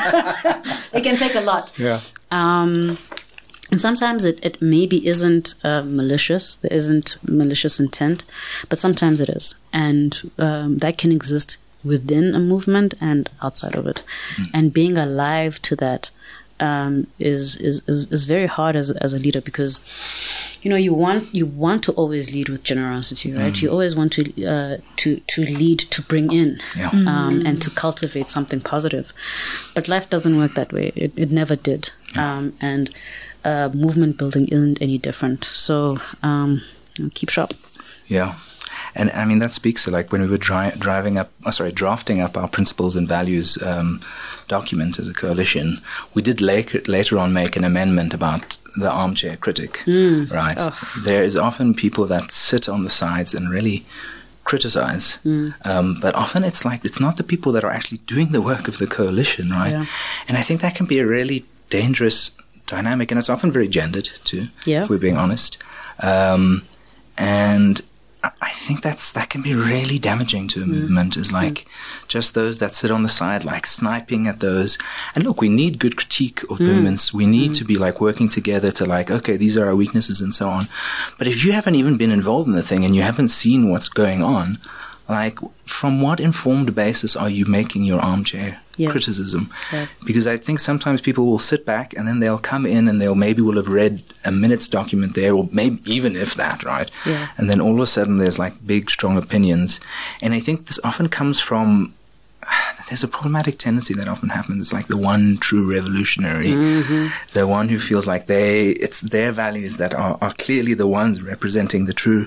Speaker 1: It can take a lot.
Speaker 3: Yeah.
Speaker 1: Um, And sometimes it, it maybe isn't uh, malicious. There isn't malicious intent, but sometimes it is. And um, that can exist within a movement and outside of it. Mm. And being alive to that um, is, is, is, is very hard as, as a leader, because, you know, you want you want to always lead with generosity, right? Mm. You always want to uh, to to lead, to bring in,
Speaker 3: yeah.
Speaker 1: um, mm. and to cultivate something positive. But life doesn't work that way. It, it never did. Yeah. Um, and Uh, movement building isn't any different. So um, keep sharp.
Speaker 3: Yeah. And I mean, that speaks to like when we were dri- driving up, oh, sorry, drafting up our principles and values um, document as a coalition. We did later, later on make an amendment about the armchair critic, mm. right? Oh. There is often people that sit on the sides and really criticize, mm. um, but often it's like, it's not the people that are actually doing the work of the coalition, right? Yeah. And I think that can be a really dangerous dynamic, and it's often very gendered too,
Speaker 1: yeah.
Speaker 3: if we're being honest. Um, and I think that's that can be really damaging to a mm. movement, is like mm. just those that sit on the side, like sniping at those. And look, we need good critique of mm. movements. We need mm. to be like working together to like, okay, these are our weaknesses and so on. But if you haven't even been involved in the thing and you haven't seen what's going on, like, from what informed basis are you making your armchair yeah. criticism? Yeah. Because I think sometimes people will sit back and then they'll come in and they'll maybe will have read a minutes document there, or maybe even if that, right?
Speaker 1: Yeah.
Speaker 3: And then all of a sudden there's like big, strong opinions. And I think this often comes from, there's a problematic tendency that often happens. It's like the one true revolutionary, mm-hmm. the one who feels like they, it's their values that are, are clearly the ones representing the true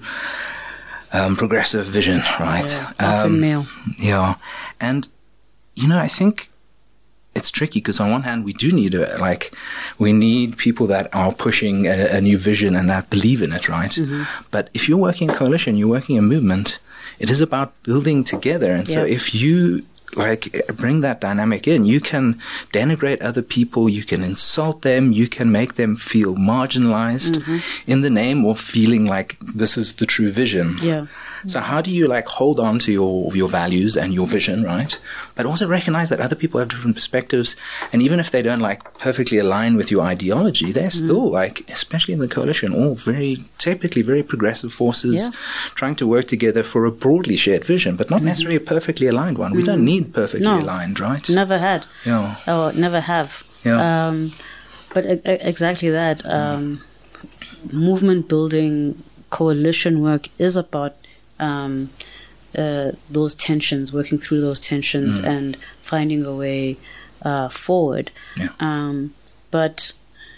Speaker 3: Um, progressive vision, right?
Speaker 1: Yeah, often
Speaker 3: um,
Speaker 1: male.
Speaker 3: Yeah. And, you know, I think it's tricky because on one hand, we do need, a, like, we need people that are pushing a, a new vision and that believe in it, right? Mm-hmm. But if you're working in coalition, you're working in movement, it is about building together. And so
Speaker 1: yeah.
Speaker 3: if you, like bring that dynamic in. You can denigrate other people, you can insult them, you can make them feel marginalized mm-hmm. in the name of feeling like this is the true vision.
Speaker 1: Yeah.
Speaker 3: So how do you like hold on to your your values and your vision, right? But also recognize that other people have different perspectives, and even if they don't like perfectly align with your ideology, they're mm. still like, especially in the coalition, all very typically very progressive forces
Speaker 1: yeah.
Speaker 3: trying to work together for a broadly shared vision, but not mm-hmm. necessarily a perfectly aligned one. Mm. We don't need perfectly
Speaker 1: no,
Speaker 3: aligned, right?
Speaker 1: Never had.
Speaker 3: Yeah.
Speaker 1: Oh, never have.
Speaker 3: Yeah.
Speaker 1: Um, but uh, exactly that. Um, mm. Movement building, coalition work is about Um, uh, those tensions, working through those tensions mm. and finding a way uh, forward.
Speaker 3: Yeah.
Speaker 1: Um, but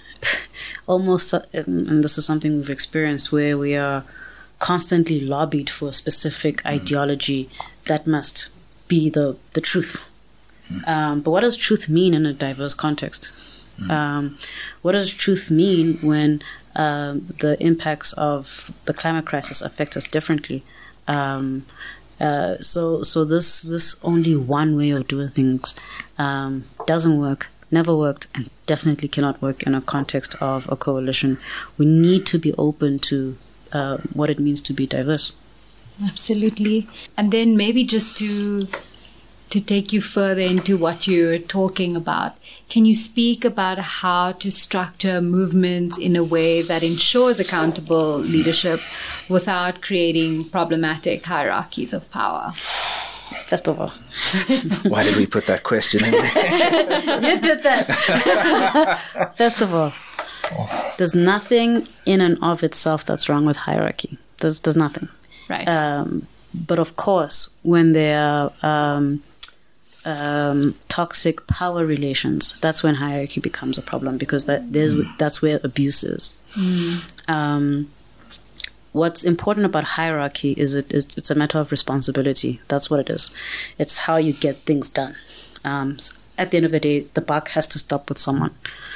Speaker 1: almost, uh, and this is something we've experienced, where we are constantly lobbied for a specific mm. ideology that must be the, the truth. Mm. Um, but what does truth mean in a diverse context? Mm. Um, what does truth mean when uh, the impacts of the climate crisis affect us differently? Um, uh, so, so this this only one way of doing things um, doesn't work, never worked, and definitely cannot work in a context of a coalition. We need to be open to uh, what it means to be diverse.
Speaker 2: Absolutely. And then maybe just to to take you further into what you're talking about, can you speak about how to structure movements in a way that ensures accountable leadership without creating problematic hierarchies of power?
Speaker 1: First of all.
Speaker 3: Why did we put that question in there?
Speaker 1: You did that. First of all, there's nothing in and of itself that's wrong with hierarchy. There's, there's nothing.
Speaker 2: Right.
Speaker 1: Um, but of course, when there are um, um, toxic power relations, that's when hierarchy becomes a problem, because that there's mm. that's where abuse is.
Speaker 2: Mm.
Speaker 1: Um, what's important about hierarchy is it is it's a matter of responsibility. That's what it is. It's how you get things done. Um, at the end of the day, the buck has to stop with someone.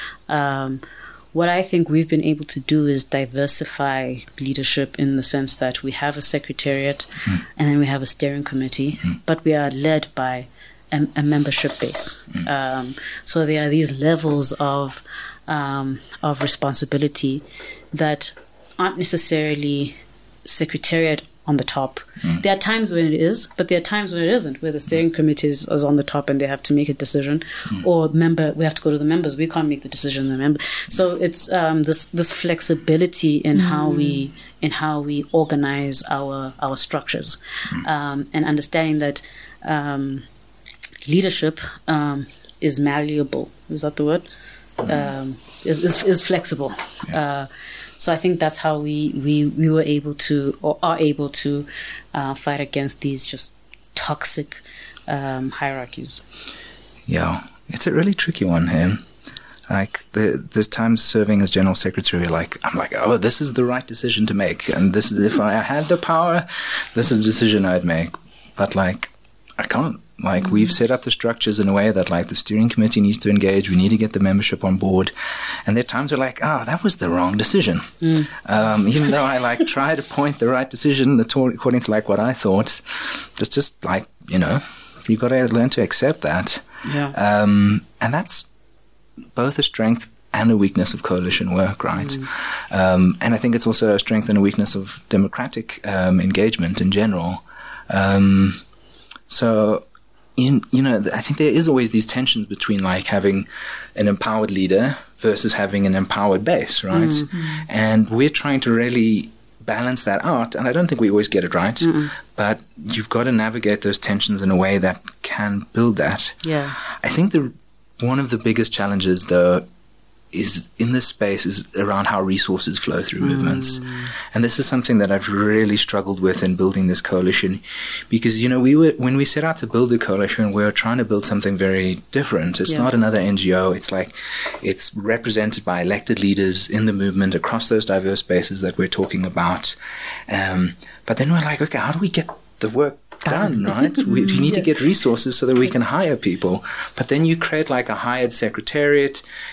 Speaker 1: Um, What I think we've been able to do is diversify leadership in the sense that we have a secretariat mm. and then we have a steering committee, mm. but we are led by a, a membership base. Mm. Um, so there are these levels of um, of responsibility that aren't necessarily secretariat on the top. Mm. There are times when it is, but there are times when it isn't, where the steering committee is, is on the top and they have to make a decision, mm. or member we have to go to the members. We can't make the decision. The member. So it's um, this this flexibility in mm. how we in how we organize our our structures, mm. um, and understanding that um, leadership um, is malleable. Is that the word? Mm. Um, is, is is flexible. Yeah. Uh, So I think that's how we, we, we were able to, or are able to, uh, fight against these just toxic um, hierarchies.
Speaker 3: Yeah, it's a really tricky one here. Like, the, there's times serving as General Secretary, like, I'm like, oh, this is the right decision to make. And this is, if I had the power, this is the decision I'd make. But, like, I can't. Like, mm-hmm. we've set up the structures in a way that, like, the steering committee needs to engage. We need to get the membership on board. And there are times where, like, oh, that was the wrong decision. Mm. Um, even though I, like, try to point the right decision according to, like, what I thought. It's just, like, you know, you've got to learn to accept that.
Speaker 1: Yeah.
Speaker 3: Um, and that's both a strength and a weakness of coalition work, right? Mm. Um, and I think it's also a strength and a weakness of democratic um, engagement in general. Um, so... In, you know, I think there is always these tensions between, like, having an empowered leader versus having an empowered base, right? Mm-hmm. And we're trying to really balance that out, and I don't think we always get it right. Mm-mm. But you've got to navigate those tensions in a way that can build that.
Speaker 1: Yeah.
Speaker 3: I think the one of the biggest challenges, though, is in this space is around how resources flow through mm. movements. And this is something that I've really struggled with in building this coalition, because, you know, we were, when we set out to build the coalition, we were trying to build something very different. It's yeah. not another N G O. It's like, it's represented by elected leaders in the movement across those diverse spaces that we're talking about. Um, but then we're like, okay, how do we get the work done, right? We, we need yeah. to get resources so that we can hire people. But then you create like a hired secretariat.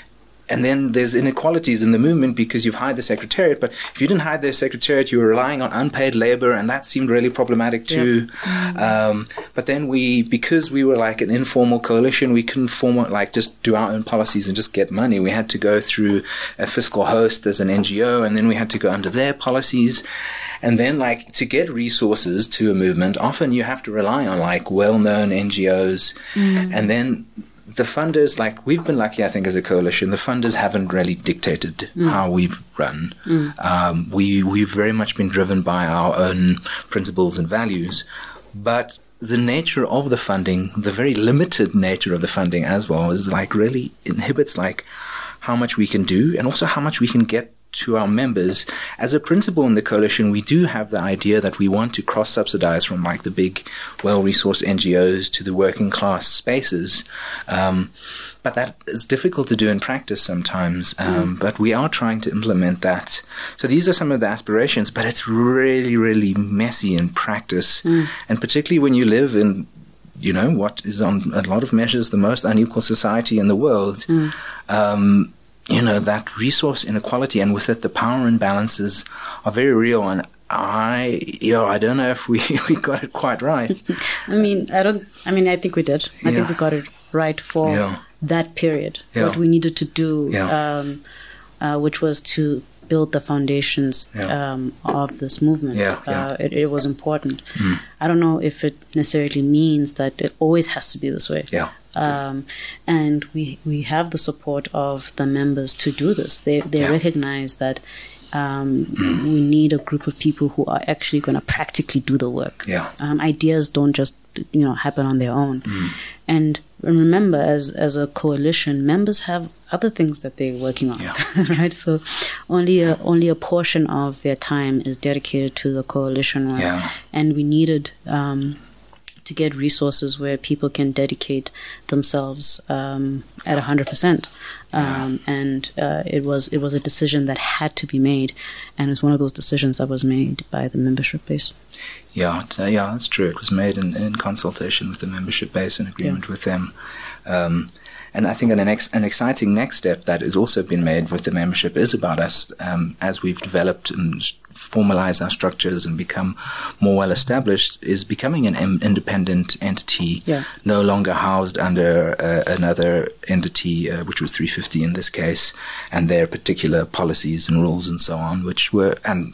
Speaker 3: and then there's inequalities in the movement because you've hired the secretariat, but if you didn't hire the secretariat, you were relying on unpaid labor, and that seemed really problematic too. Yep. Um, but then we, because we were like an informal coalition, we couldn't form, like just do our own policies and just get money. We had to go through a fiscal host as an N G O, and then we had to go under their policies. And then like to get resources to a movement, often you have to rely on like well-known N G Os. Mm. And then the funders, like we've been lucky, I think, as a coalition, the funders haven't really dictated mm. how we've run. Mm. Um, we, we've very much been driven by our own principles and values. But the nature of the funding, the very limited nature of the funding as well, is like really inhibits like how much we can do and also how much we can get to our members. As a principle in the coalition, we do have the idea that we want to cross-subsidize from like the big, well-resourced N G Os to the working class spaces. Um, but that is difficult to do in practice sometimes. Um, mm. But we are trying to implement that. So these are some of the aspirations, but it's really, really messy in practice. Mm. And particularly when you live in, you know, what is on a lot of measures the most unequal society in the world. Mm. Um, you know, that resource inequality and with it the power imbalances are very real. And I, you know, I don't know if we, we got it quite right.
Speaker 1: I mean, I don't, I mean, I think we did. I yeah. think we got it right for yeah. that period, yeah. what we needed to do, yeah. um, uh, which was to build the foundations yeah. um, of this movement.
Speaker 3: Yeah, yeah.
Speaker 1: Uh, it, it was important. Mm. I don't know if it necessarily means that it always has to be this way.
Speaker 3: Yeah.
Speaker 1: Um, and we we have the support of the members to do this. They they yeah. recognize that um, mm. we need a group of people who are actually going to practically do the work.
Speaker 3: Yeah.
Speaker 1: Um, ideas don't just you know happen on their own. Mm. And remember, as as a coalition, members have other things that they're working on,
Speaker 3: yeah.
Speaker 1: right? So only a only a portion of their time is dedicated to the coalition work,
Speaker 3: yeah.
Speaker 1: and we needed. Um, to get resources where people can dedicate themselves um, at one hundred percent. Um, yeah. And uh, it was it was a decision that had to be made, and it's one of those decisions that was made by the membership base.
Speaker 3: Yeah, uh, yeah, that's true. It was made in, in consultation with the membership base, in agreement yeah. with them. Um, and I think an, ex- an exciting next step that has also been made with the membership is about us, um, as we've developed and formalize our structures and become more well established, is becoming an em- independent entity,
Speaker 1: yeah.
Speaker 3: no longer housed under uh, another entity, uh, which was three fifty in this case, and their particular policies and rules and so on, which were and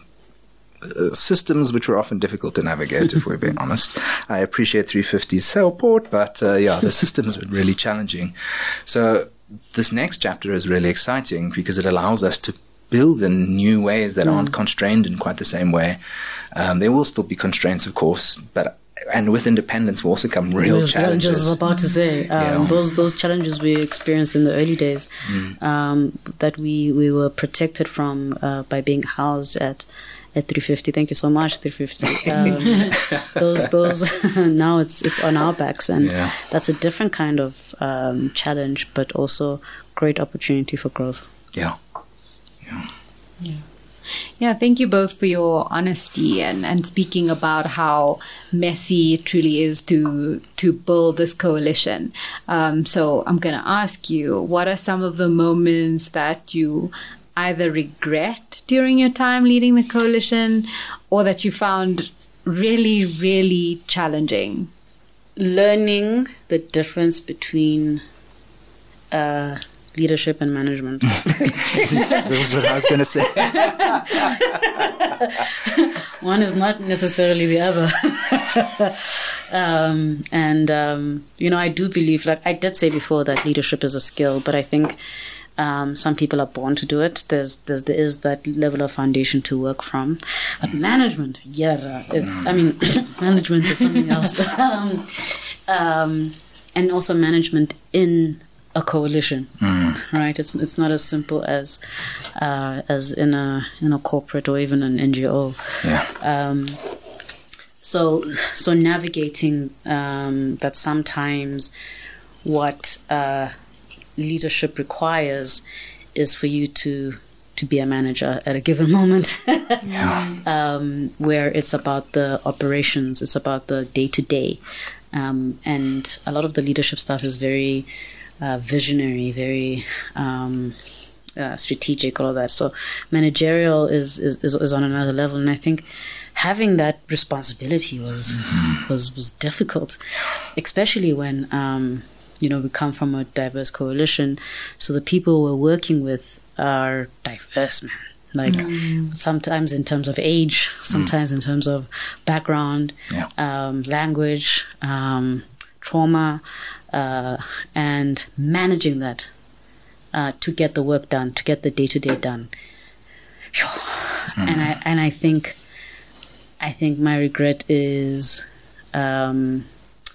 Speaker 3: uh, systems which were often difficult to navigate, if we're being honest. I appreciate three fifty's support, but uh, yeah, the systems were really challenging. So this next chapter is really exciting because it allows us to build in new ways that mm. aren't constrained in quite the same way. Um, there will still be constraints, of course, but and with independence will also come real, real challenges.
Speaker 1: I was about to say um, yeah. those those challenges we experienced in the early days, mm. um, that we, we were protected from uh, by being housed at at three fifty. Thank you so much, three fifty. Um, those those now it's it's on our backs, and
Speaker 3: yeah.
Speaker 1: that's a different kind of um, challenge, but also great opportunity for growth.
Speaker 3: Yeah. Yeah.
Speaker 2: Yeah. Yeah, thank you both for your honesty and, and speaking about how messy it truly is to to build this coalition. Um, so I'm going to ask you, what are some of the moments that you either regret during your time leading the coalition or that you found really, really challenging?
Speaker 1: Learning the difference between uh leadership and management.
Speaker 3: That was what I was going to say.
Speaker 1: One is not necessarily the other. um, and, um, you know, I do believe, like I did say before, that leadership is a skill, but I think um, some people are born to do it. There's, there's, there is that level of foundation to work from. But management, yeah, it, I mean, management is something else. um, um, and also management in a coalition, mm. right? It's it's not as simple as uh, as in a in a corporate or even an N G O.
Speaker 3: Yeah.
Speaker 1: Um, so so navigating um, that sometimes what uh, leadership requires is for you to to be a manager at a given moment,
Speaker 3: yeah.
Speaker 1: um, where it's about the operations, it's about the day to day, and a lot of the leadership stuff is very Uh, visionary, very um, uh, strategic, all of that. So managerial is, is, is, is on another level. And I think having that responsibility was, mm-hmm. was, was difficult, especially when, um, you know, we come from a diverse coalition. So the people we're working with are diverse, man. Like mm. sometimes in terms of age, sometimes mm. in terms of background,
Speaker 3: yeah.
Speaker 1: um, language, um, trauma, uh, and managing that uh, to get the work done, to get the day to day done. Mm. And I and I think I think my regret is um,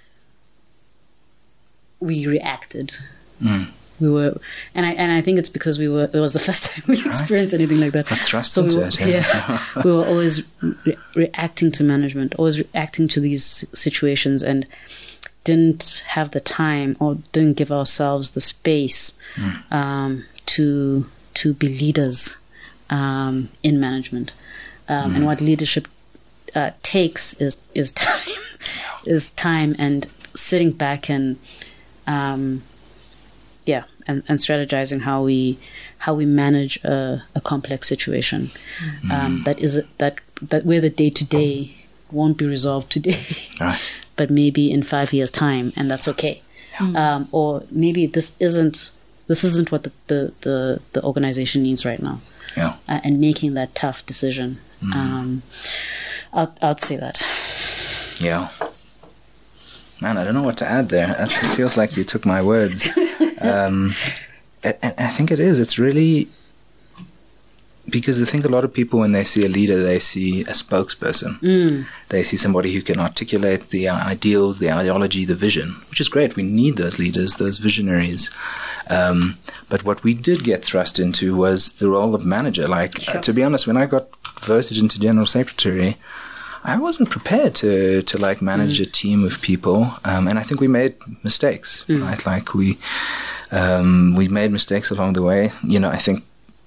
Speaker 1: we reacted.
Speaker 3: Mm.
Speaker 1: We were, and I and I think it's because we were. It was the first time we experienced right. anything like that.
Speaker 3: Got thrust
Speaker 1: so
Speaker 3: into
Speaker 1: we were,
Speaker 3: it. Yeah,
Speaker 1: yeah we were always re- reacting to management, always reacting to these situations, and didn't have the time or didn't give ourselves the space mm. um, to to be leaders um, in management. Um, mm. And what leadership uh, takes is is time, is time, and sitting back and. Um, Yeah, and, and strategizing how we how we manage a, a complex situation mm. um, that is a, that that where the day to day won't be resolved today,
Speaker 3: right.
Speaker 1: but maybe in five years' time, and that's okay. Mm. Um, or maybe this isn't this isn't what the the, the, the organization needs right now.
Speaker 3: Yeah,
Speaker 1: uh, and making that tough decision. Mm. Um, I'd, I'd say that.
Speaker 3: Yeah. Man, I don't know what to add there. It feels like you took my words. Um, and I think it is. It's really because I think a lot of people, when they see a leader, they see a spokesperson.
Speaker 1: Mm.
Speaker 3: They see somebody who can articulate the ideals, the ideology, the vision, which is great. We need those leaders, those visionaries. Um, but what we did get thrust into was the role of manager. Like, sure. uh, to be honest, when I got voted into General Secretary, I wasn't prepared to, to like manage mm. a team of people, um, and I think we made mistakes, mm. right? Like we um, we made mistakes along the way. You know, I think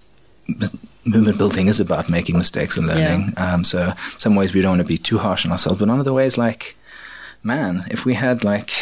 Speaker 3: movement building is about making mistakes and learning. Yeah. Um, so, in some ways, we don't want to be too harsh on ourselves, but in other ways, like, man, if we had like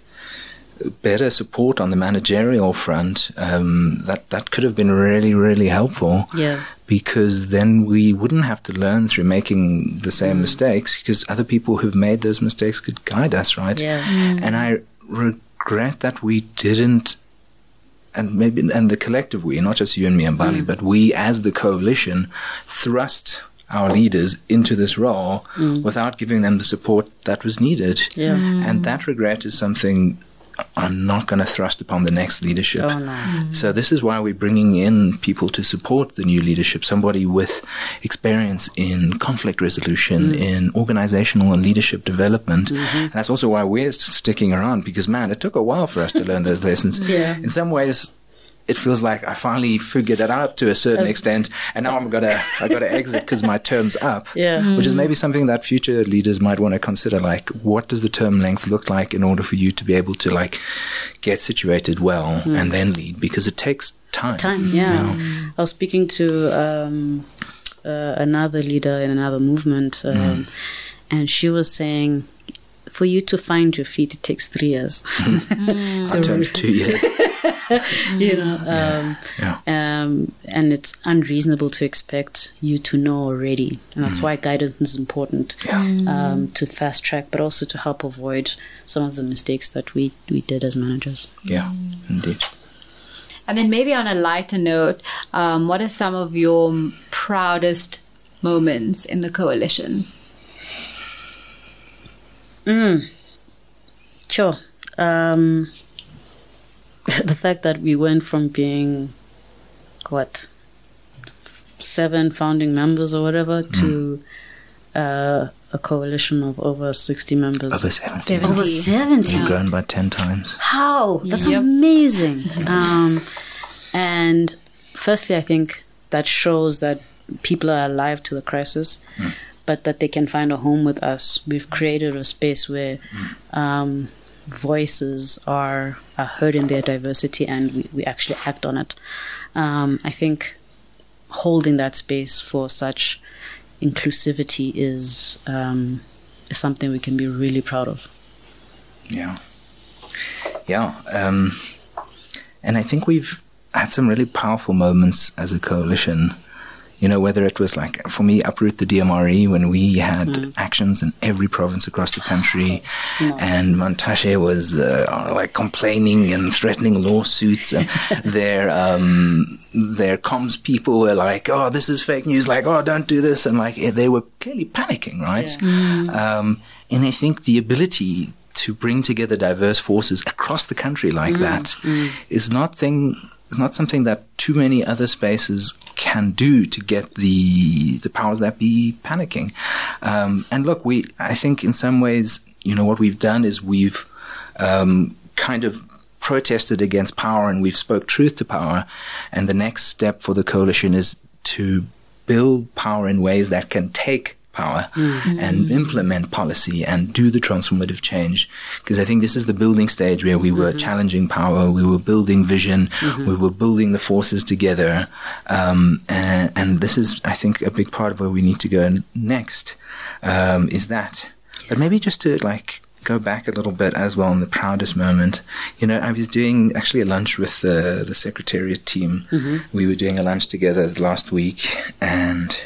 Speaker 3: better support on the managerial front, um, that that could have been really, really helpful.
Speaker 1: Yeah.
Speaker 3: Because then we wouldn't have to learn through making the same mm. mistakes, because other people who've made those mistakes could guide us, right?
Speaker 1: Yeah. Mm.
Speaker 3: And I regret that we didn't, and maybe and the collective we, not just you and me and Bali, mm. but we as the coalition thrust our leaders into this role mm. without giving them the support that was needed.
Speaker 1: Yeah. Mm.
Speaker 3: And that regret is something I'm not going to thrust upon the next leadership.
Speaker 1: Oh, no. Mm-hmm.
Speaker 3: So this is why we're bringing in people to support the new leadership, somebody with experience in conflict resolution, mm. in organizational and leadership development. Mm-hmm. And that's also why we're sticking around, because, man, it took a while for us to learn those lessons.
Speaker 1: Yeah.
Speaker 3: In some ways, it feels like I finally figured it out to a certain As, extent, and now I'm gonna I gotta exit because my term's up.
Speaker 1: Yeah, mm.
Speaker 3: which is maybe something that future leaders might want to consider. Like, what does the term length look like in order for you to be able to like get situated well mm. and then lead? Because it takes time.
Speaker 1: Time, yeah. You know? I was speaking to um, uh, another leader in another movement, um, mm. and she was saying, for you to find your feet, it takes three years.
Speaker 3: Mm. Our term's two years.
Speaker 1: you know, um,
Speaker 3: yeah, yeah.
Speaker 1: Um, and it's unreasonable to expect you to know already, and that's mm. why guidance is important
Speaker 3: yeah.
Speaker 1: um, to fast track, but also to help avoid some of the mistakes that we we did as managers.
Speaker 3: Yeah, indeed.
Speaker 2: And then maybe on a lighter note, um, what are some of your proudest moments in the coalition?
Speaker 1: Mm. Sure. Um, the fact that we went from being, what, seven founding members or whatever mm. to uh, a coalition of over sixty members.
Speaker 3: Over seventy.
Speaker 2: seventy.
Speaker 1: Over seventy.
Speaker 3: We've grown by ten times.
Speaker 1: How? That's
Speaker 2: yep.
Speaker 1: amazing. Um, and firstly, I think that shows that people are alive to the crisis, mm. but that they can find a home with us. We've created a space where mm. um, voices are, are heard in their diversity, and we, we actually act on it. Um, I think holding that space for such inclusivity is, um, is something we can be really proud of.
Speaker 3: Yeah. Yeah. Um, and I think we've, had some really powerful moments as a coalition. You know, whether it was like, for me, Uproot the D M R E, when we had mm. actions in every province across the country, nice. And Montashe was uh, like complaining and threatening lawsuits, and their um, their comms people were like, "Oh, this is fake news," like, "Oh, don't do this," and like they were clearly panicking, right? Yeah. Mm. Um, and I think the ability to bring together diverse forces across the country like mm. that mm. is not thing. It's not something that too many other spaces can do to get the the powers that be panicking. Um, and look, we I think in some ways, you know, what we've done is we've um, kind of protested against power, and we've spoke truth to power. And the next step for the coalition is to build power in ways that can take power mm-hmm. and implement policy and do the transformative change. Because I think this is the building stage where we were mm-hmm. challenging power, we were building vision, mm-hmm. we were building the forces together. Um, and, and this is, I think, a big part of where we need to go next, um, is that. But maybe just to like go back a little bit as well in the proudest moment. You know, I was doing actually a lunch with the, the Secretariat team. Mm-hmm. We were doing a lunch together last week, and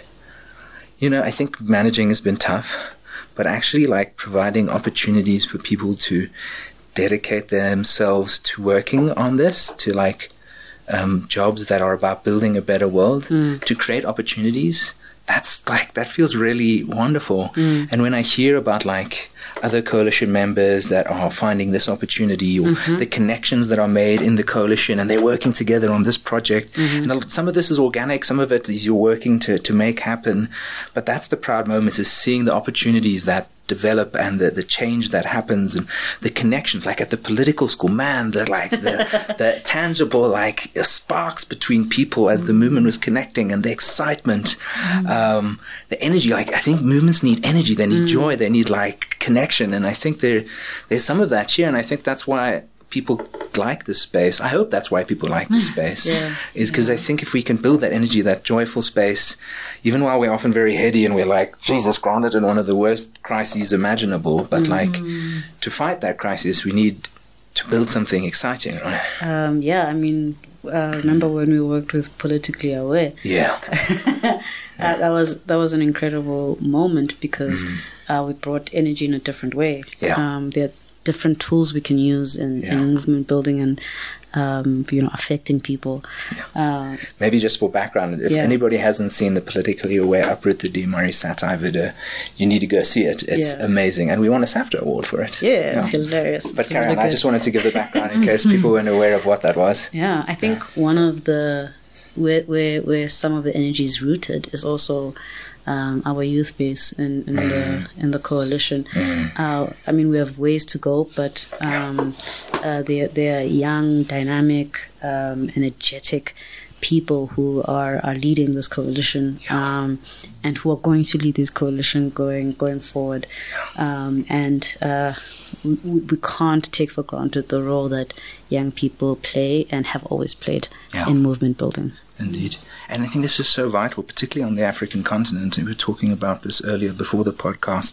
Speaker 3: you know, I think managing has been tough, but actually like providing opportunities for people to dedicate themselves to working on this, to like um, jobs that are about building a better world, mm. to create opportunities. That's like, that feels really wonderful. Mm. And when I hear about like other coalition members that are finding this opportunity, or mm-hmm. the connections that are made in the coalition, and they're working together on this project, mm-hmm. and some of this is organic, some of it is you're working to, to make happen. But that's the proud moments, is seeing the opportunities that develop and the, the change that happens, and the connections, like at the political school, man, the like the, the tangible like sparks between people as the movement was connecting, and the excitement, mm. um, the energy. Like I think movements need energy, they need mm. joy, they need like connection, and I think there there's some of that here, and I think that's why people like this space. I hope that's why people like this space, yeah. is because yeah. I think if we can build that energy, that joyful space, even while we're often very heady and we're like, Jesus, grounded in one of the worst crises imaginable, but mm. like to fight that crisis, we need to build something exciting, right?
Speaker 1: Um, yeah, I mean, uh, remember when we worked with Politically Aware?
Speaker 3: Yeah.
Speaker 1: uh, that was that was an incredible moment, because mm. uh, we brought energy in a different way.
Speaker 3: Yeah.
Speaker 1: Um, there different tools we can use in, yeah. in movement building and um, you know, affecting people.
Speaker 3: Yeah. Uh, Maybe just for background, if yeah. anybody hasn't seen the Politically Aware Uproot the D M R E satire video, you need to go see it. It's yeah. amazing, and we won a SAFTA award for it.
Speaker 1: Yeah, yeah. It's hilarious.
Speaker 3: But Karen, really I just wanted to give the background in case people weren't aware of what that was.
Speaker 1: Yeah, I think yeah. one of the where where where some of the energy is rooted is also Um, our youth base in, in mm. the in the coalition. Mm. Uh, I mean, we have ways to go, but um, uh, they they are young, dynamic, um, energetic people who are, are leading this coalition, um, and who are going to lead this coalition going going forward. Um, and uh, we, we can't take for granted the role that young people play and have always played yeah. in movement building.
Speaker 3: Indeed. And I think this is so vital, particularly on the African continent. And we were talking about this earlier before the podcast,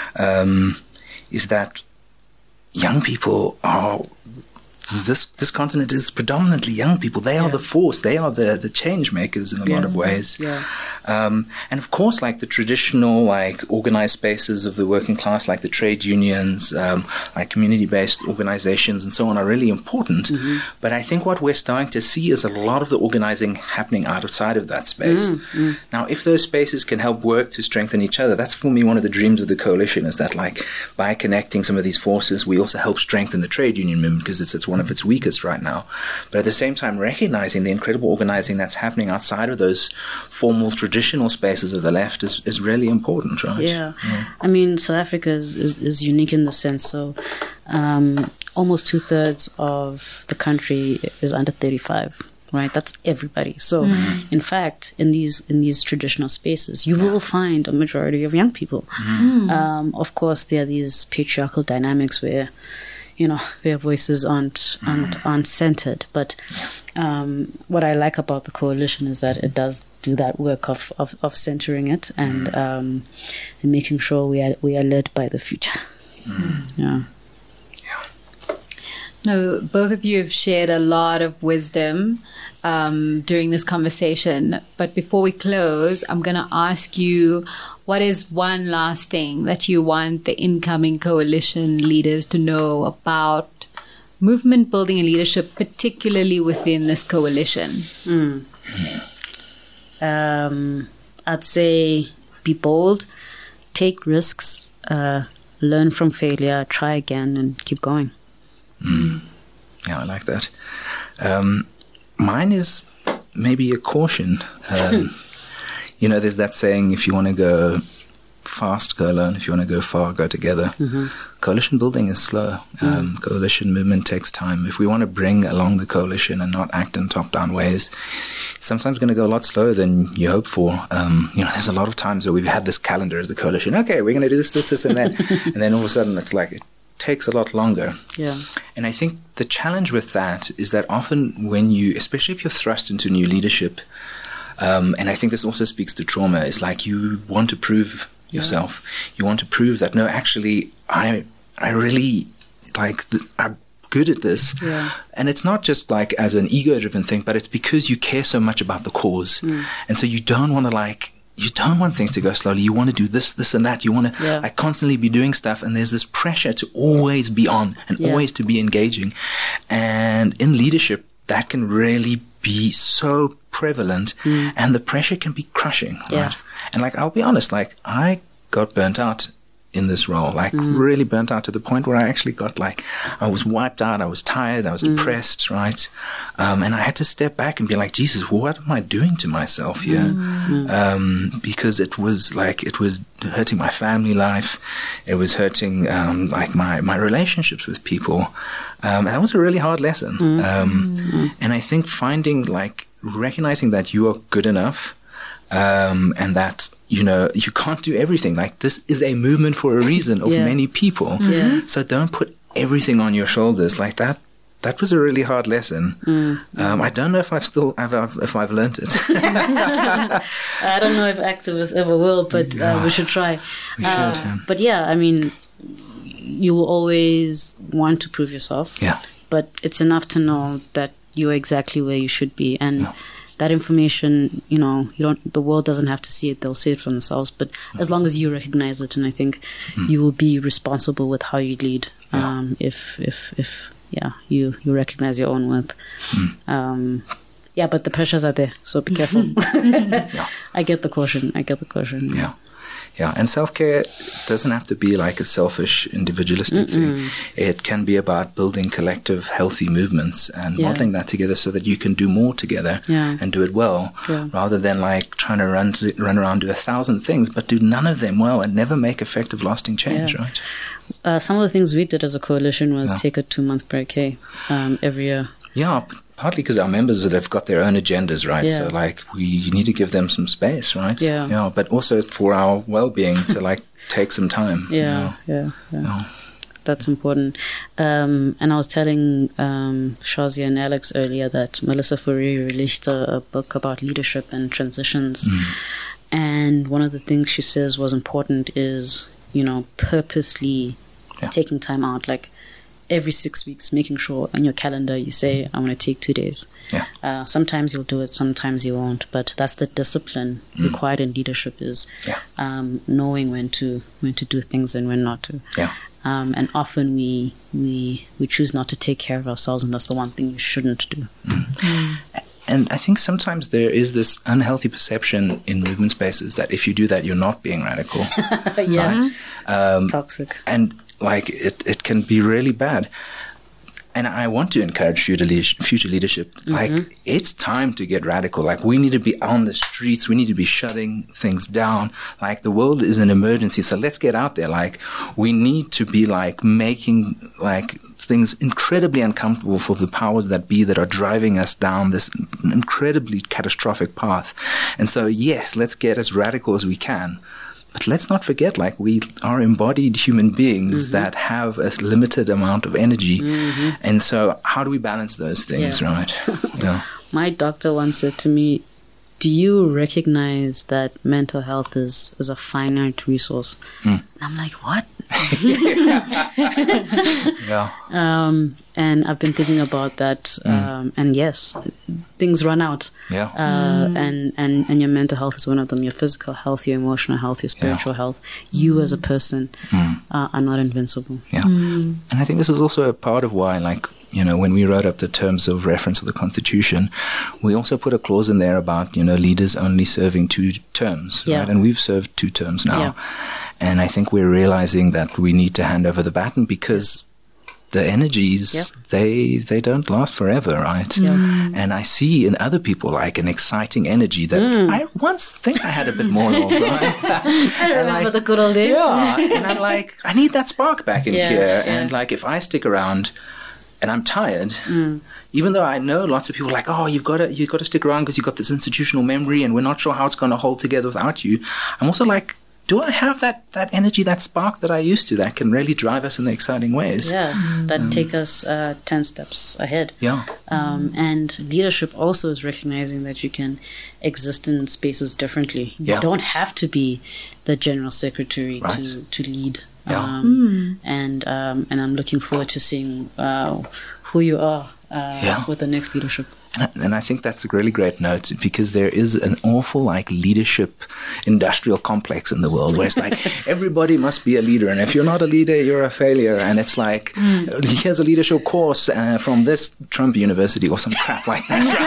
Speaker 3: um, is that young people are, this this continent is predominantly young people. They are yeah. the force. They are the, the change makers in a yeah. lot of ways.
Speaker 1: Yeah.
Speaker 3: Um, and of course, like the traditional, like organized spaces of the working class, like the trade unions, um, like community-based organizations and so on, are really important. Mm-hmm. But I think what we're starting to see is a lot of the organizing happening outside of that space. Mm-hmm. Now, if those spaces can help work to strengthen each other, that's for me one of the dreams of the coalition, is that like by connecting some of these forces, we also help strengthen the trade union movement, because it's, it's one of its weakest right now. But at the same time, recognizing the incredible organizing that's happening outside of those formal traditional spaces of the left is, is really important, right?
Speaker 1: Yeah. yeah. I mean, South Africa is, is, is unique in the sense, so um, almost two-thirds of the country is under thirty-five. Right, that's everybody. So, mm. in fact, in these in these traditional spaces, you will find a majority of young people. Mm. Um, of course, there are these patriarchal dynamics where, you know, their voices aren't aren't, mm. aren't centered. But um, what I like about the coalition is that it does do that work of of, of centering it and mm. um, and making sure we are we are led by the future. Mm. Yeah.
Speaker 2: No, both of you have shared a lot of wisdom um, during this conversation. But before we close, I'm going to ask you, what is one last thing that you want the incoming coalition leaders to know about movement building and leadership, particularly within this coalition?
Speaker 1: Mm. Um, I'd say be bold, take risks, uh, learn from failure, try again, and keep going.
Speaker 3: Mm. Yeah, I like that. Um, mine is maybe a caution. Um, you know, there's that saying, if you want to go fast, go alone. If you want to go far, go together. Mm-hmm. Coalition building is slow. Um, mm. Coalition movement takes time. If we want to bring along the coalition and not act in top-down ways, it's sometimes going to go a lot slower than you hope for. Um, you know, there's a lot of times where we've had this calendar as the coalition. Okay, we're going to do this, this, this, and that. And then all of a sudden it's like, it takes a lot longer.
Speaker 1: Yeah.
Speaker 3: And I think the challenge with that is that often when you, especially if you're thrust into new leadership, um, and I think this also speaks to trauma, it's like you want to prove yourself. Yeah. You want to prove that, no, actually, I I really, like, th- I'm good at this.
Speaker 1: Yeah.
Speaker 3: And it's not just, like, as an ego-driven thing, but it's because you care so much about the cause. Mm. And so you don't want to, like, you don't want things to go slowly. You want to do this, this, and that. You want to
Speaker 1: yeah.
Speaker 3: like, constantly be doing stuff, and there's this pressure to always be on and
Speaker 1: yeah.
Speaker 3: always to be engaging. And in leadership, that can really be so prevalent, mm. and the pressure can be crushing,
Speaker 1: yeah.
Speaker 3: right? And, like, I'll be honest, like, I got burnt out in this role, like mm. really burnt out to the point where I actually got, like, I was wiped out, I was tired, I was mm. depressed, right? Um, and I had to step back and be like, Jesus, what am I doing to myself here? Mm. Um, because it was like, it was hurting my family life. It was hurting, um, like my, my relationships with people. Um, and that was a really hard lesson. Mm. Um, mm. And I think finding, like, recognizing that you are good enough, Um, and that, you know, you can't do everything. Like, this is a movement for a reason of
Speaker 1: yeah.
Speaker 3: many people.
Speaker 1: Yeah.
Speaker 3: So don't put everything on your shoulders like that. That was a really hard lesson. Mm. Um, I don't know if I've still, if I've, if I've learned it.
Speaker 1: I don't know if activists ever will, but uh, we should try.
Speaker 3: We
Speaker 1: uh,
Speaker 3: should, yeah.
Speaker 1: But yeah, I mean, you will always want to prove yourself.
Speaker 3: Yeah.
Speaker 1: But it's enough to know that you're exactly where you should be. And yeah. that information, you know, you don't, the world doesn't have to see it. They'll see it for themselves. But mm. as long as you recognize it, and I think mm. you will be responsible with how you lead.
Speaker 3: Yeah.
Speaker 1: Um, if, if, if, yeah, you, you recognize your own worth. Mm. Um, yeah, but the pressures are there, so be careful.
Speaker 3: yeah.
Speaker 1: I get the caution. I get the caution.
Speaker 3: Yeah. Yeah, and self-care doesn't have to be like a selfish, individualistic Mm-mm. thing. It can be about building collective, healthy movements and yeah. modeling that together so that you can do more together
Speaker 1: yeah.
Speaker 3: and do it well,
Speaker 1: yeah.
Speaker 3: rather than like trying to run to, run around, do a thousand things, but do none of them well and never make effective, lasting change,
Speaker 1: yeah.
Speaker 3: right?
Speaker 1: Uh, some of the things we did as a coalition was yeah. take a two-month break, hey, um, every year.
Speaker 3: Yeah, partly because our members, they've got their own agendas, right?
Speaker 1: Yeah.
Speaker 3: So, like, we need to give them some space, right?
Speaker 1: Yeah.
Speaker 3: Yeah, but also for our well-being to, like, take some time.
Speaker 1: Yeah, you know? yeah, yeah.
Speaker 3: yeah.
Speaker 1: That's important. Um, and I was telling um, Shazia and Alex earlier that Melissa Fourie released a, a book about leadership and transitions. Mm. And one of the things she says was important is, you know, purposely yeah. taking time out, like, every six weeks, making sure on your calendar you say, I want to take two days.
Speaker 3: Yeah.
Speaker 1: Uh, sometimes you'll do it, sometimes you won't. But that's the discipline mm. required in leadership, is
Speaker 3: yeah.
Speaker 1: um, knowing when to when to do things and when not to.
Speaker 3: Yeah.
Speaker 1: Um, and often we we we choose not to take care of ourselves, and that's the one thing you shouldn't do.
Speaker 3: Mm. Mm. And I think sometimes there is this unhealthy perception in movement spaces that if you do that, you're not being radical.
Speaker 1: yeah.
Speaker 3: Right? Um,
Speaker 1: Toxic.
Speaker 3: And like it, it can be really bad. And I want to encourage future leadership. Future leadership. Mm-hmm. Like, it's time to get radical. Like, we need to be on the streets. We need to be shutting things down. Like, the world is an emergency. So let's get out there. Like, we need to be like making like things incredibly uncomfortable for the powers that be that are driving us down this incredibly catastrophic path. And so, yes, let's get as radical as we can. But let's not forget, like, we are embodied human beings mm-hmm. that have a limited amount of energy. Mm-hmm. And so how do we balance those things,
Speaker 1: yeah.
Speaker 3: right? Yeah.
Speaker 1: My doctor once said to me, do you recognize that mental health is, is a finite resource? Mm. And I'm like, what?
Speaker 3: yeah.
Speaker 1: Um, And I've been thinking about that. Mm. Um, and yes, things run out.
Speaker 3: Yeah.
Speaker 1: Uh,
Speaker 2: mm.
Speaker 1: and, and, and your mental health is one of them. Your physical health, your emotional health, your spiritual yeah. health. You as a person mm. uh, are not invincible.
Speaker 3: Yeah. Mm. And I think this is also a part of why, like, you know, when we wrote up the terms of reference of the Constitution, we also put a clause in there about, you know, leaders only serving two terms,
Speaker 1: yeah.
Speaker 3: right? And we've served two terms now.
Speaker 1: Yeah.
Speaker 3: And I think we're realizing that we need to hand over the baton because the energies,
Speaker 1: yeah.
Speaker 3: they they don't last forever, right?
Speaker 1: Yeah.
Speaker 3: And I see in other people like an exciting energy that mm. I once think I had a bit more of, right?
Speaker 1: I remember
Speaker 3: like,
Speaker 1: the good old days.
Speaker 3: Yeah. And I'm like, I need that spark back in
Speaker 1: yeah,
Speaker 3: here.
Speaker 1: yeah.
Speaker 3: And like, if I stick around and I'm tired,
Speaker 1: mm.
Speaker 3: even though I know lots of people are like, oh, you've got to, you've got to stick around because you've got this institutional memory and we're not sure how it's going to hold together without you. I'm also like, do I have that, that energy, that spark that I used to that can really drive us in the exciting ways?
Speaker 1: Yeah,
Speaker 2: mm.
Speaker 1: that
Speaker 3: um,
Speaker 1: take us uh, ten steps ahead.
Speaker 3: Yeah.
Speaker 1: Um, and leadership also is recognizing that you can exist in spaces differently. You
Speaker 3: yeah.
Speaker 1: don't have to be the general secretary
Speaker 3: right.
Speaker 1: to, to lead.
Speaker 3: Yeah.
Speaker 1: Um, mm. And um, and I'm looking forward to seeing uh, who you are uh,
Speaker 3: yeah.
Speaker 1: with the next leadership.
Speaker 3: And I, and I think that's a really great note because there is an awful like leadership industrial complex in the world where it's like everybody must be a leader. And if you're not a leader, you're a failure. And it's like, mm. here's a leadership course uh, from this Trump University or some crap like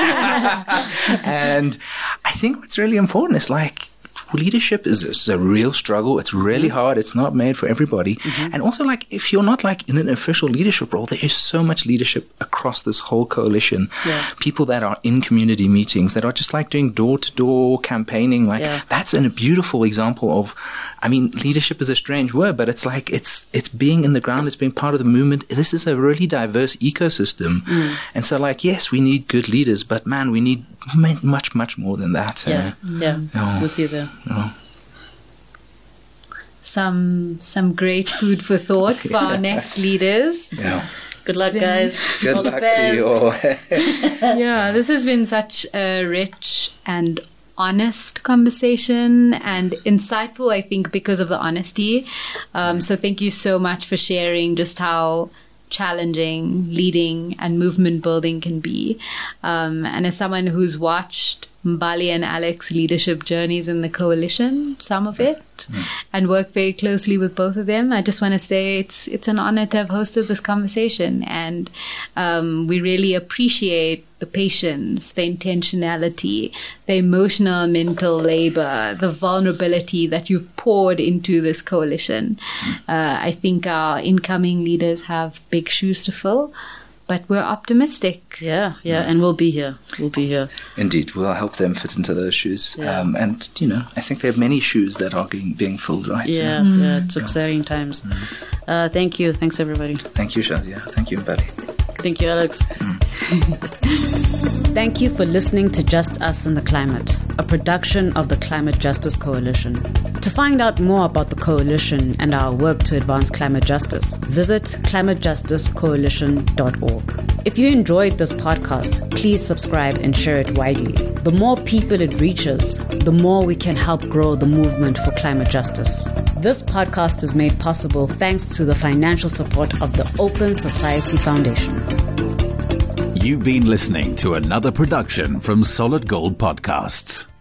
Speaker 3: that. And I think what's really important is like, leadership is, is a real struggle. It's really mm-hmm. hard. It's not made for everybody. Mm-hmm. And also, like, if you're not like in an official leadership role, there is so much leadership across this whole coalition.
Speaker 1: Yeah.
Speaker 3: People that are in community meetings that are just like doing door-to-door campaigning. Like
Speaker 1: yeah.
Speaker 3: that's an, a beautiful example of, I mean, leadership is a strange word, but it's like it's it's being in the ground. It's being part of the movement. This is a really diverse ecosystem. Mm. And so, like, yes, we need good leaders, but man, we need much, much more than that.
Speaker 1: Yeah,
Speaker 3: uh,
Speaker 1: yeah,
Speaker 3: no.
Speaker 1: with you there.
Speaker 3: No.
Speaker 2: Some some great food for thought for our next leaders.
Speaker 3: Yeah.
Speaker 1: Good luck, guys.
Speaker 3: Good
Speaker 1: all
Speaker 3: luck
Speaker 1: the best.
Speaker 3: to you all.
Speaker 2: Yeah, this has been such a rich and honest conversation and insightful, I think, because of the honesty. Um, so thank you so much for sharing just how challenging leading and movement building can be. Um, and as someone who's watched Mbali and Alex leadership journeys in the coalition, some of it, mm. and work very closely with both of them, I just want to say it's it's an honor to have hosted this conversation, and um, we really appreciate the patience, the intentionality, the emotional and mental labor, the vulnerability that you've poured into this coalition. Mm. Uh, I think our incoming leaders have big shoes to fill, but we're optimistic.
Speaker 1: Yeah, yeah, and we'll be here. We'll be here.
Speaker 3: Indeed, we'll help them fit into those shoes.
Speaker 1: Yeah.
Speaker 3: Um, and, you know, I think there are many shoes that are being, being filled, right?
Speaker 1: Yeah,
Speaker 3: mm.
Speaker 1: yeah, it's exciting times. Mm. Uh, thank you. Thanks, everybody.
Speaker 3: Thank you, Shazia. Thank you, Mbali.
Speaker 1: Thank you, Alex.
Speaker 3: Mm.
Speaker 1: Thank you for listening to Just Us and the Climate, a production of the Climate Justice Coalition. To find out more about the coalition and our work to advance climate justice, visit climate justice coalition dot org. If you enjoyed this podcast, please subscribe and share it widely. The more people it reaches, the more we can help grow the movement for climate justice. This podcast is made possible thanks to the financial support of the Open Society Foundation.
Speaker 4: You've been listening to another production from Solid Gold Podcasts.